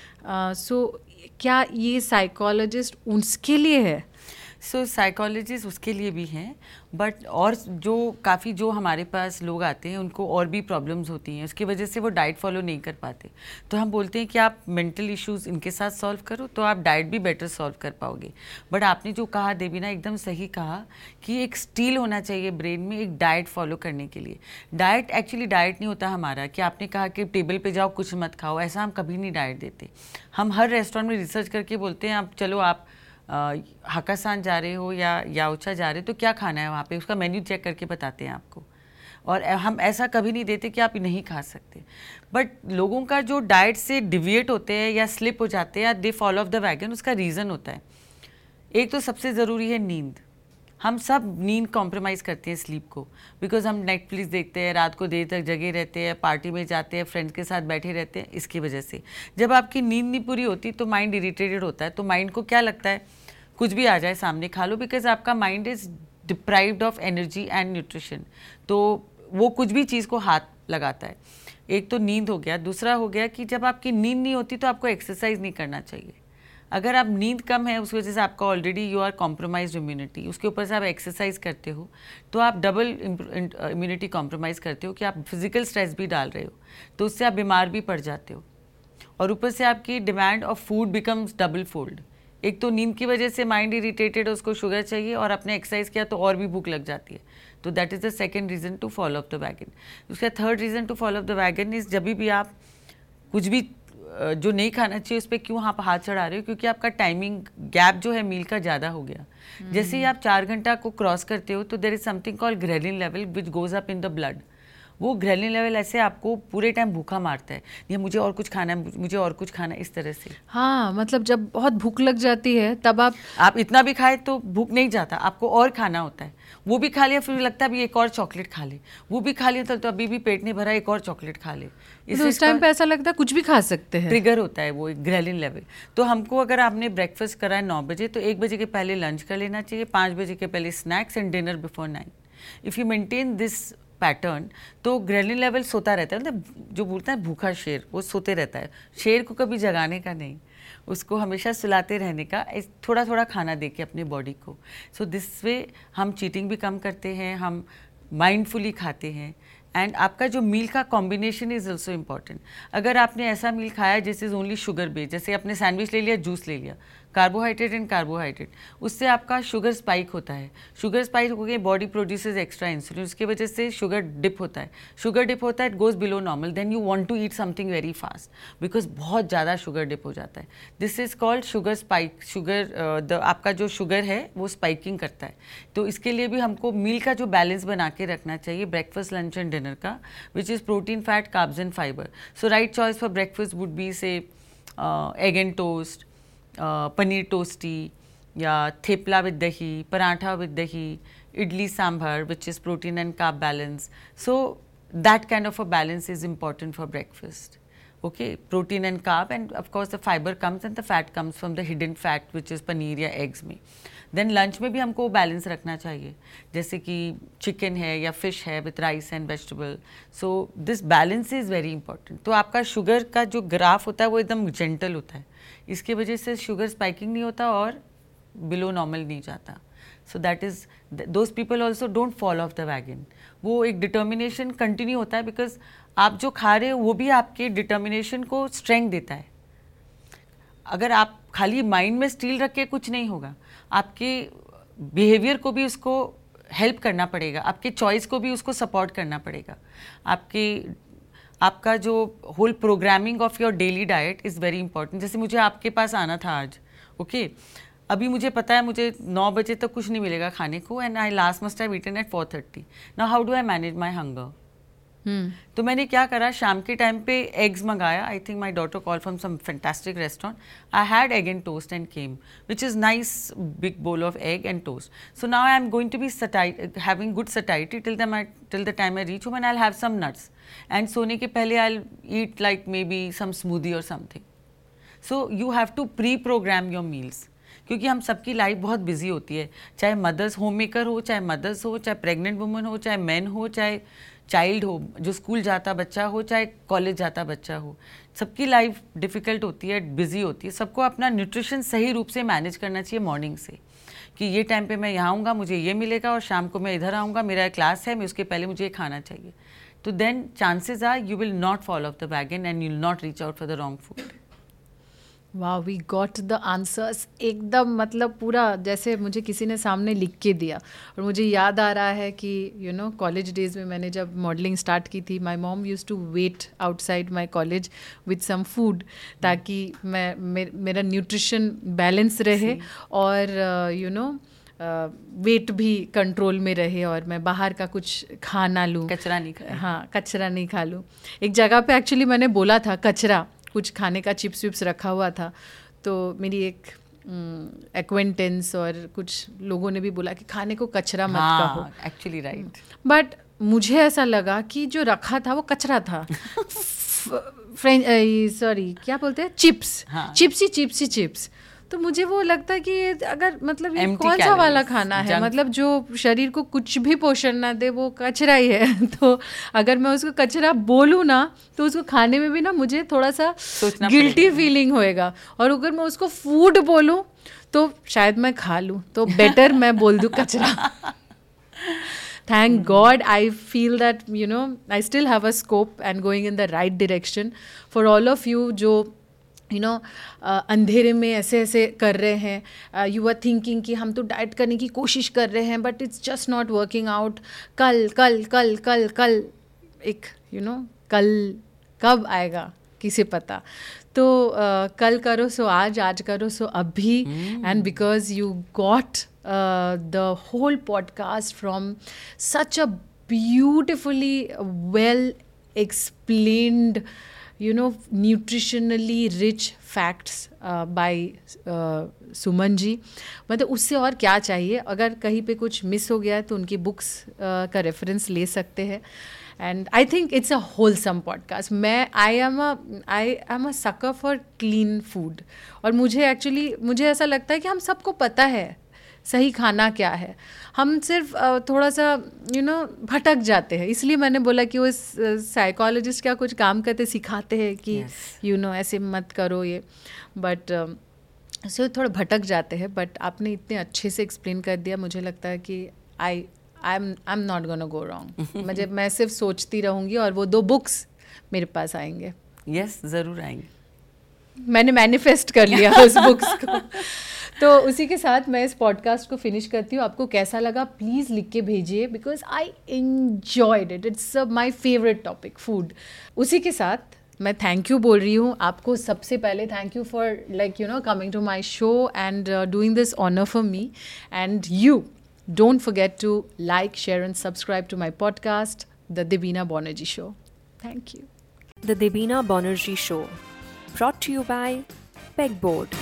सो क्या ये साइकोलॉजिस्ट उसके लिए है? सो साइकोलॉजिस्ट उसके लिए भी हैं, बट और जो काफ़ी जो हमारे पास लोग आते हैं उनको और भी प्रॉब्लम्स होती हैं, उसकी वजह से वो डाइट फॉलो नहीं कर पाते. तो हम बोलते हैं कि आप मेंटल इश्यूज इनके साथ सॉल्व करो तो आप डाइट भी बेटर सॉल्व कर पाओगे. बट आपने जो कहा देवीना, एकदम सही कहा कि एक स्टील होना चाहिए ब्रेन में एक डाइट फॉलो करने के लिए. डाइट एक्चुअली डाइट नहीं होता हमारा कि आपने कहा कि टेबल पे जाओ कुछ मत खाओ, ऐसा हम कभी नहीं डाइट देते. हम हर रेस्टोरेंट में रिसर्च करके बोलते हैं आप चलो आप हाकासान जा रहे हो या याओचा जा रहे हो तो क्या खाना है वहाँ पे, उसका मेन्यू चेक करके बताते हैं आपको. और हम ऐसा कभी नहीं देते कि आप नहीं खा सकते. बट लोगों का जो डाइट से डिविएट होते हैं या स्लिप हो जाते हैं या they fall off the wagon, उसका रीज़न होता है. एक तो सबसे ज़रूरी है नींद. हम सब नींद कॉम्प्रोमाइज़ करते हैं स्लीप को, बिकॉज हम नेटफ्लिक्स देखते हैं, रात को देर तक जगे रहते हैं, पार्टी में जाते हैं, फ्रेंड्स के साथ बैठे रहते हैं. इसकी वजह से जब आपकी नींद नहीं पूरी होती तो माइंड इरिटेटेड होता है. तो माइंड को क्या लगता है कुछ भी आ जाए सामने खा लो, बिकॉज आपका mind is deprived of energy and nutrition. तो वो कुछ भी चीज़ को हाथ लगाता है. एक तो नींद हो गया. दूसरा हो गया कि जब आपकी नींद नहीं होती तो आपको एक्सरसाइज नहीं करना चाहिए. अगर आप नींद कम है उसकी वजह से आपका already you are compromise immunity, उसके ऊपर से आप एक्सरसाइज करते हो तो आप डबल इम्यूनिटी कॉम्प्रोमाइज़ करते हो कि आप फिजिकल स्ट्रेस भी डाल रहे हो, तो उससे आप बीमार भी पड़ जाते हो। और ऊपर से आपकी demand of food becomes double fold. एक तो नींद की वजह से माइंड इरिटेटेड है, उसको शुगर चाहिए, और आपने एक्सरसाइज किया तो और भी भूख लग जाती है। तो that is the second reason to follow up the wagon. उसका third reason to follow up the wagon is जब भी आप कुछ भी जो नहीं खाना चाहिए उस पर क्यों आप हाथ चढ़ा रहे हो, क्योंकि आपका टाइमिंग गैप जो है मील का ज़्यादा हो गया। जैसे ही आप 4 घंटा को क्रॉस करते हो तो there is something called ghrelin level which goes up in the blood. वो ग्रेलिन लेवल ऐसे आपको पूरे टाइम भूखा मारता है, ये मुझे और कुछ खाना है, मुझे और कुछ खाना है, इस तरह से। हाँ, मतलब जब बहुत भूख लग जाती है तब आप इतना भी खाए तो भूख नहीं जाता, आपको और खाना होता है। वो भी खा लिया फिर लगता है अभी एक और चॉकलेट खा ले, वो भी खा लिया तो अभी भी पेट नहीं भरा, एक और चॉकलेट खा ले। तो उस टाइम पे ऐसा लगता है कुछ भी खा सकते हैं, ट्रिगर होता है वो एक ग्रेलिन लेवल। तो हमको अगर आपने ब्रेकफास्ट करा है 9 बजे तो 1 बजे के पहले लंच कर लेना चाहिए, 5 बजे के पहले snacks and dinner before 9। If you maintain this pattern तो ग्रेलिन लेवल सोता रहता है, मतलब जो बोलता है भूखा शेर वो सोते रहता है। शेर को कभी जगाने का नहीं, उसको हमेशा सुलाते रहने का, थोड़ा थोड़ा खाना दे के अपने बॉडी को। सो दिस वे हम चीटिंग भी कम करते हैं, हम माइंडफुली खाते हैं, एंड आपका जो मील का कॉम्बिनेशन इज़ ऑल्सो इम्पॉर्टेंट। अगर आपने ऐसा मील खाया जिस इज़ ओनली शुगर बेस्ड, जैसे आपने सैंडविच ले लिया, जूस ले लिया, कार्बोहाइड्रेट एंड कार्बोहाइड्रेट, उससे आपका शुगर स्पाइक होता है। शुगर स्पाइक हो गई, बॉडी प्रोड्यूसेस एक्स्ट्रा इंसुलिन, उसकी वजह से शुगर डिप होता है। शुगर डिप होता है, it goes below normal, then you want to eat something very fast because बहुत ज़्यादा शुगर डिप हो जाता है। This is called sugar spike. Sugar आपका जो शुगर है वो स्पाइकिंग करता है। तो इसके लिए भी हमको मील का जो बैलेंस बना के रखना चाहिए ब्रेकफास्ट, लंच एंड डिनर का, which is protein, fat, carbs and fibre. So right choice for breakfast would be say egg and toast, paneer toasty, या thepla with dahi, paratha with dahi, idli sambar, which is protein and carb balance. So that kind of a balance is important for breakfast. Okay, protein and carb, and of course the fiber comes and the fat comes from the hidden fat, which is paneer या eggs में. Then lunch में भी हमको बैलेंस रखना चाहिए, जैसे कि चिकन है या फिश है with rice and vegetable. So this balance is very important. तो आपका शुगर का जो ग्राफ होता है वो एकदम जेंटल होता है, इसकी वजह से शुगर स्पाइकिंग नहीं होता और बिलो नॉर्मल नहीं जाता. So that is, those people also don't fall off the wagon. वो एक डिटर्मिनेशन कंटिन्यू होता है, बिकॉज आप जो खा रहे हो वो भी आपके डिटर्मिनेशन को स्ट्रेंथ देता है. अगर आप खाली माइंड में स्टील रख के कुछ नहीं होगा, आपके बिहेवियर को भी उसको हेल्प करना पड़ेगा, आपके चॉइस को भी उसको सपोर्ट करना पड़ेगा. आपका जो whole programming of your daily diet is very important. जैसे मुझे आपके पास आना था आज, ओके, अभी मुझे पता है मुझे 9 बजे तक कुछ नहीं मिलेगा खाने को, and I last must have eaten at 4:30. Now how do I manage my hunger? तो मैंने क्या करा, शाम के टाइम पे एग्स मंगाया. I think my daughter call from some fantastic restaurant. I had egg and toast and came, which is nice big bowl of egg and toast. So now I am going to be having good satiety till the time I reach home, and I'll have some nuts. And सोने के पहले I'll eat like maybe some smoothie or something. So you have to pre-program your meals. क्योंकि हम सबकी लाइफ बहुत बिजी होती है, चाहे मदर्स, होम मेकर हो, चाहे मदर्स हो, चाहे प्रेग्नेंट वुमन हो, चाहे मैन हो, चाहे चाइल्ड हो जो स्कूल जाता बच्चा हो, चाहे कॉलेज जाता बच्चा हो. सबकी लाइफ डिफ़िकल्ट होती है, बिजी होती है. सबको अपना न्यूट्रिशन सही रूप से मैनेज करना चाहिए मॉर्निंग से, कि ये टाइम पे मैं यहाँ आऊँगा, मुझे ये मिलेगा, और शाम को मैं इधर आऊँगा, मेरा क्लास है, मैं उसके पहले मुझे ये खाना चाहिए. तो then chances are you will not follow off the wagon and you will not reach out for the wrong food. वाह, वी गॉट द आंसर्स एकदम, मतलब पूरा जैसे मुझे किसी ने सामने लिख के दिया. और मुझे याद आ रहा है कि यू नो कॉलेज डेज में मैंने जब मॉडलिंग स्टार्ट की थी, my mom used to wait outside my college with some food, ताकि मेरा न्यूट्रिशन बैलेंस रहे और यू नो वेट भी कंट्रोल में रहे, और मैं बाहर का कुछ खा ना लूँ, कचरा नहीं खा. हाँ, कचरा नहीं खा लूँ. एक जगह पे एक्चुअली मैंने बोला था कचरा, कुछ खाने का चिप्स विप्स रखा हुआ था, तो मेरी एक एक्वेंटेंस और कुछ लोगों ने भी बोला कि खाने को कचरा मत कहो. Actually right. बट मुझे ऐसा लगा कि जो रखा था वो कचरा था. सॉरी क्या बोलते हैं, चिप्स. चिप्स. तो मुझे वो लगता है कि अगर मतलब ये Empty कौन सा वाला calories, खाना है, junk. मतलब जो शरीर को कुछ भी पोषण ना दे वो कचरा ही है। तो अगर मैं उसको कचरा बोलूँ ना तो उसको खाने में भी ना मुझे थोड़ा सा सोचना गिल्टी पड़ेगा। फीलिंग होएगा, और अगर मैं उसको फूड बोलूँ तो शायद मैं खा लूँ, तो बेटर मैं बोल दूँ कचरा। Thank God I feel that, you know, I still have a scope and going in the right direction for all of you जो you know अंधेरे में ऐसे ऐसे कर रहे हैं, you are thinking कि हम तो डाइट करने की कोशिश कर रहे हैं but it's just not working out, कल कल कल कल कल एक you know कल कब आएगा किसे पता। तो कल करो सो आज, आज करो सो अभी, and because you got the whole podcast from such a beautifully well explained, you know, nutritionally rich facts by Suman ji. मतलब उससे और क्या चाहिए, अगर कहीं पे कुछ मिस हो गया है तो उनकी बुक्स का रेफरेंस ले सकते हैं। And I think it's a wholesome podcast. मैं I am a sucker for clean food, और मुझे ऐसा लगता है कि हम सबको पता है सही खाना क्या है, हम सिर्फ थोड़ा सा भटक जाते हैं। इसलिए मैंने बोला कि वो साइकोलॉजिस्ट क्या कुछ काम करते सिखाते हैं कि ऐसे मत करो ये, बट सो थोड़ा भटक जाते हैं। बट आपने इतने अच्छे से एक्सप्लेन कर दिया, मुझे लगता है कि I am not gonna go wrong. मैं सिर्फ सोचती रहूँगी और वो 2 बुक्स मेरे पास आएंगे। यस, ज़रूर आएंगे। मैंने मैनिफेस्ट कर लिया उस बुक्स को। तो उसी के साथ मैं इस पॉडकास्ट को फिनिश करती हूँ। आपको कैसा लगा प्लीज़ लिख के भेजिए, because I enjoyed it. It's my favourite topic, food. उसी के साथ मैं थैंक यू बोल रही हूँ आपको। सबसे पहले thank you for coming to my show and doing this honour for me and you. Don't forget to like, share and subscribe to my podcast, The Debina Banerjee Show. Thank you. The Debina Banerjee Show, brought to you by Pegboard.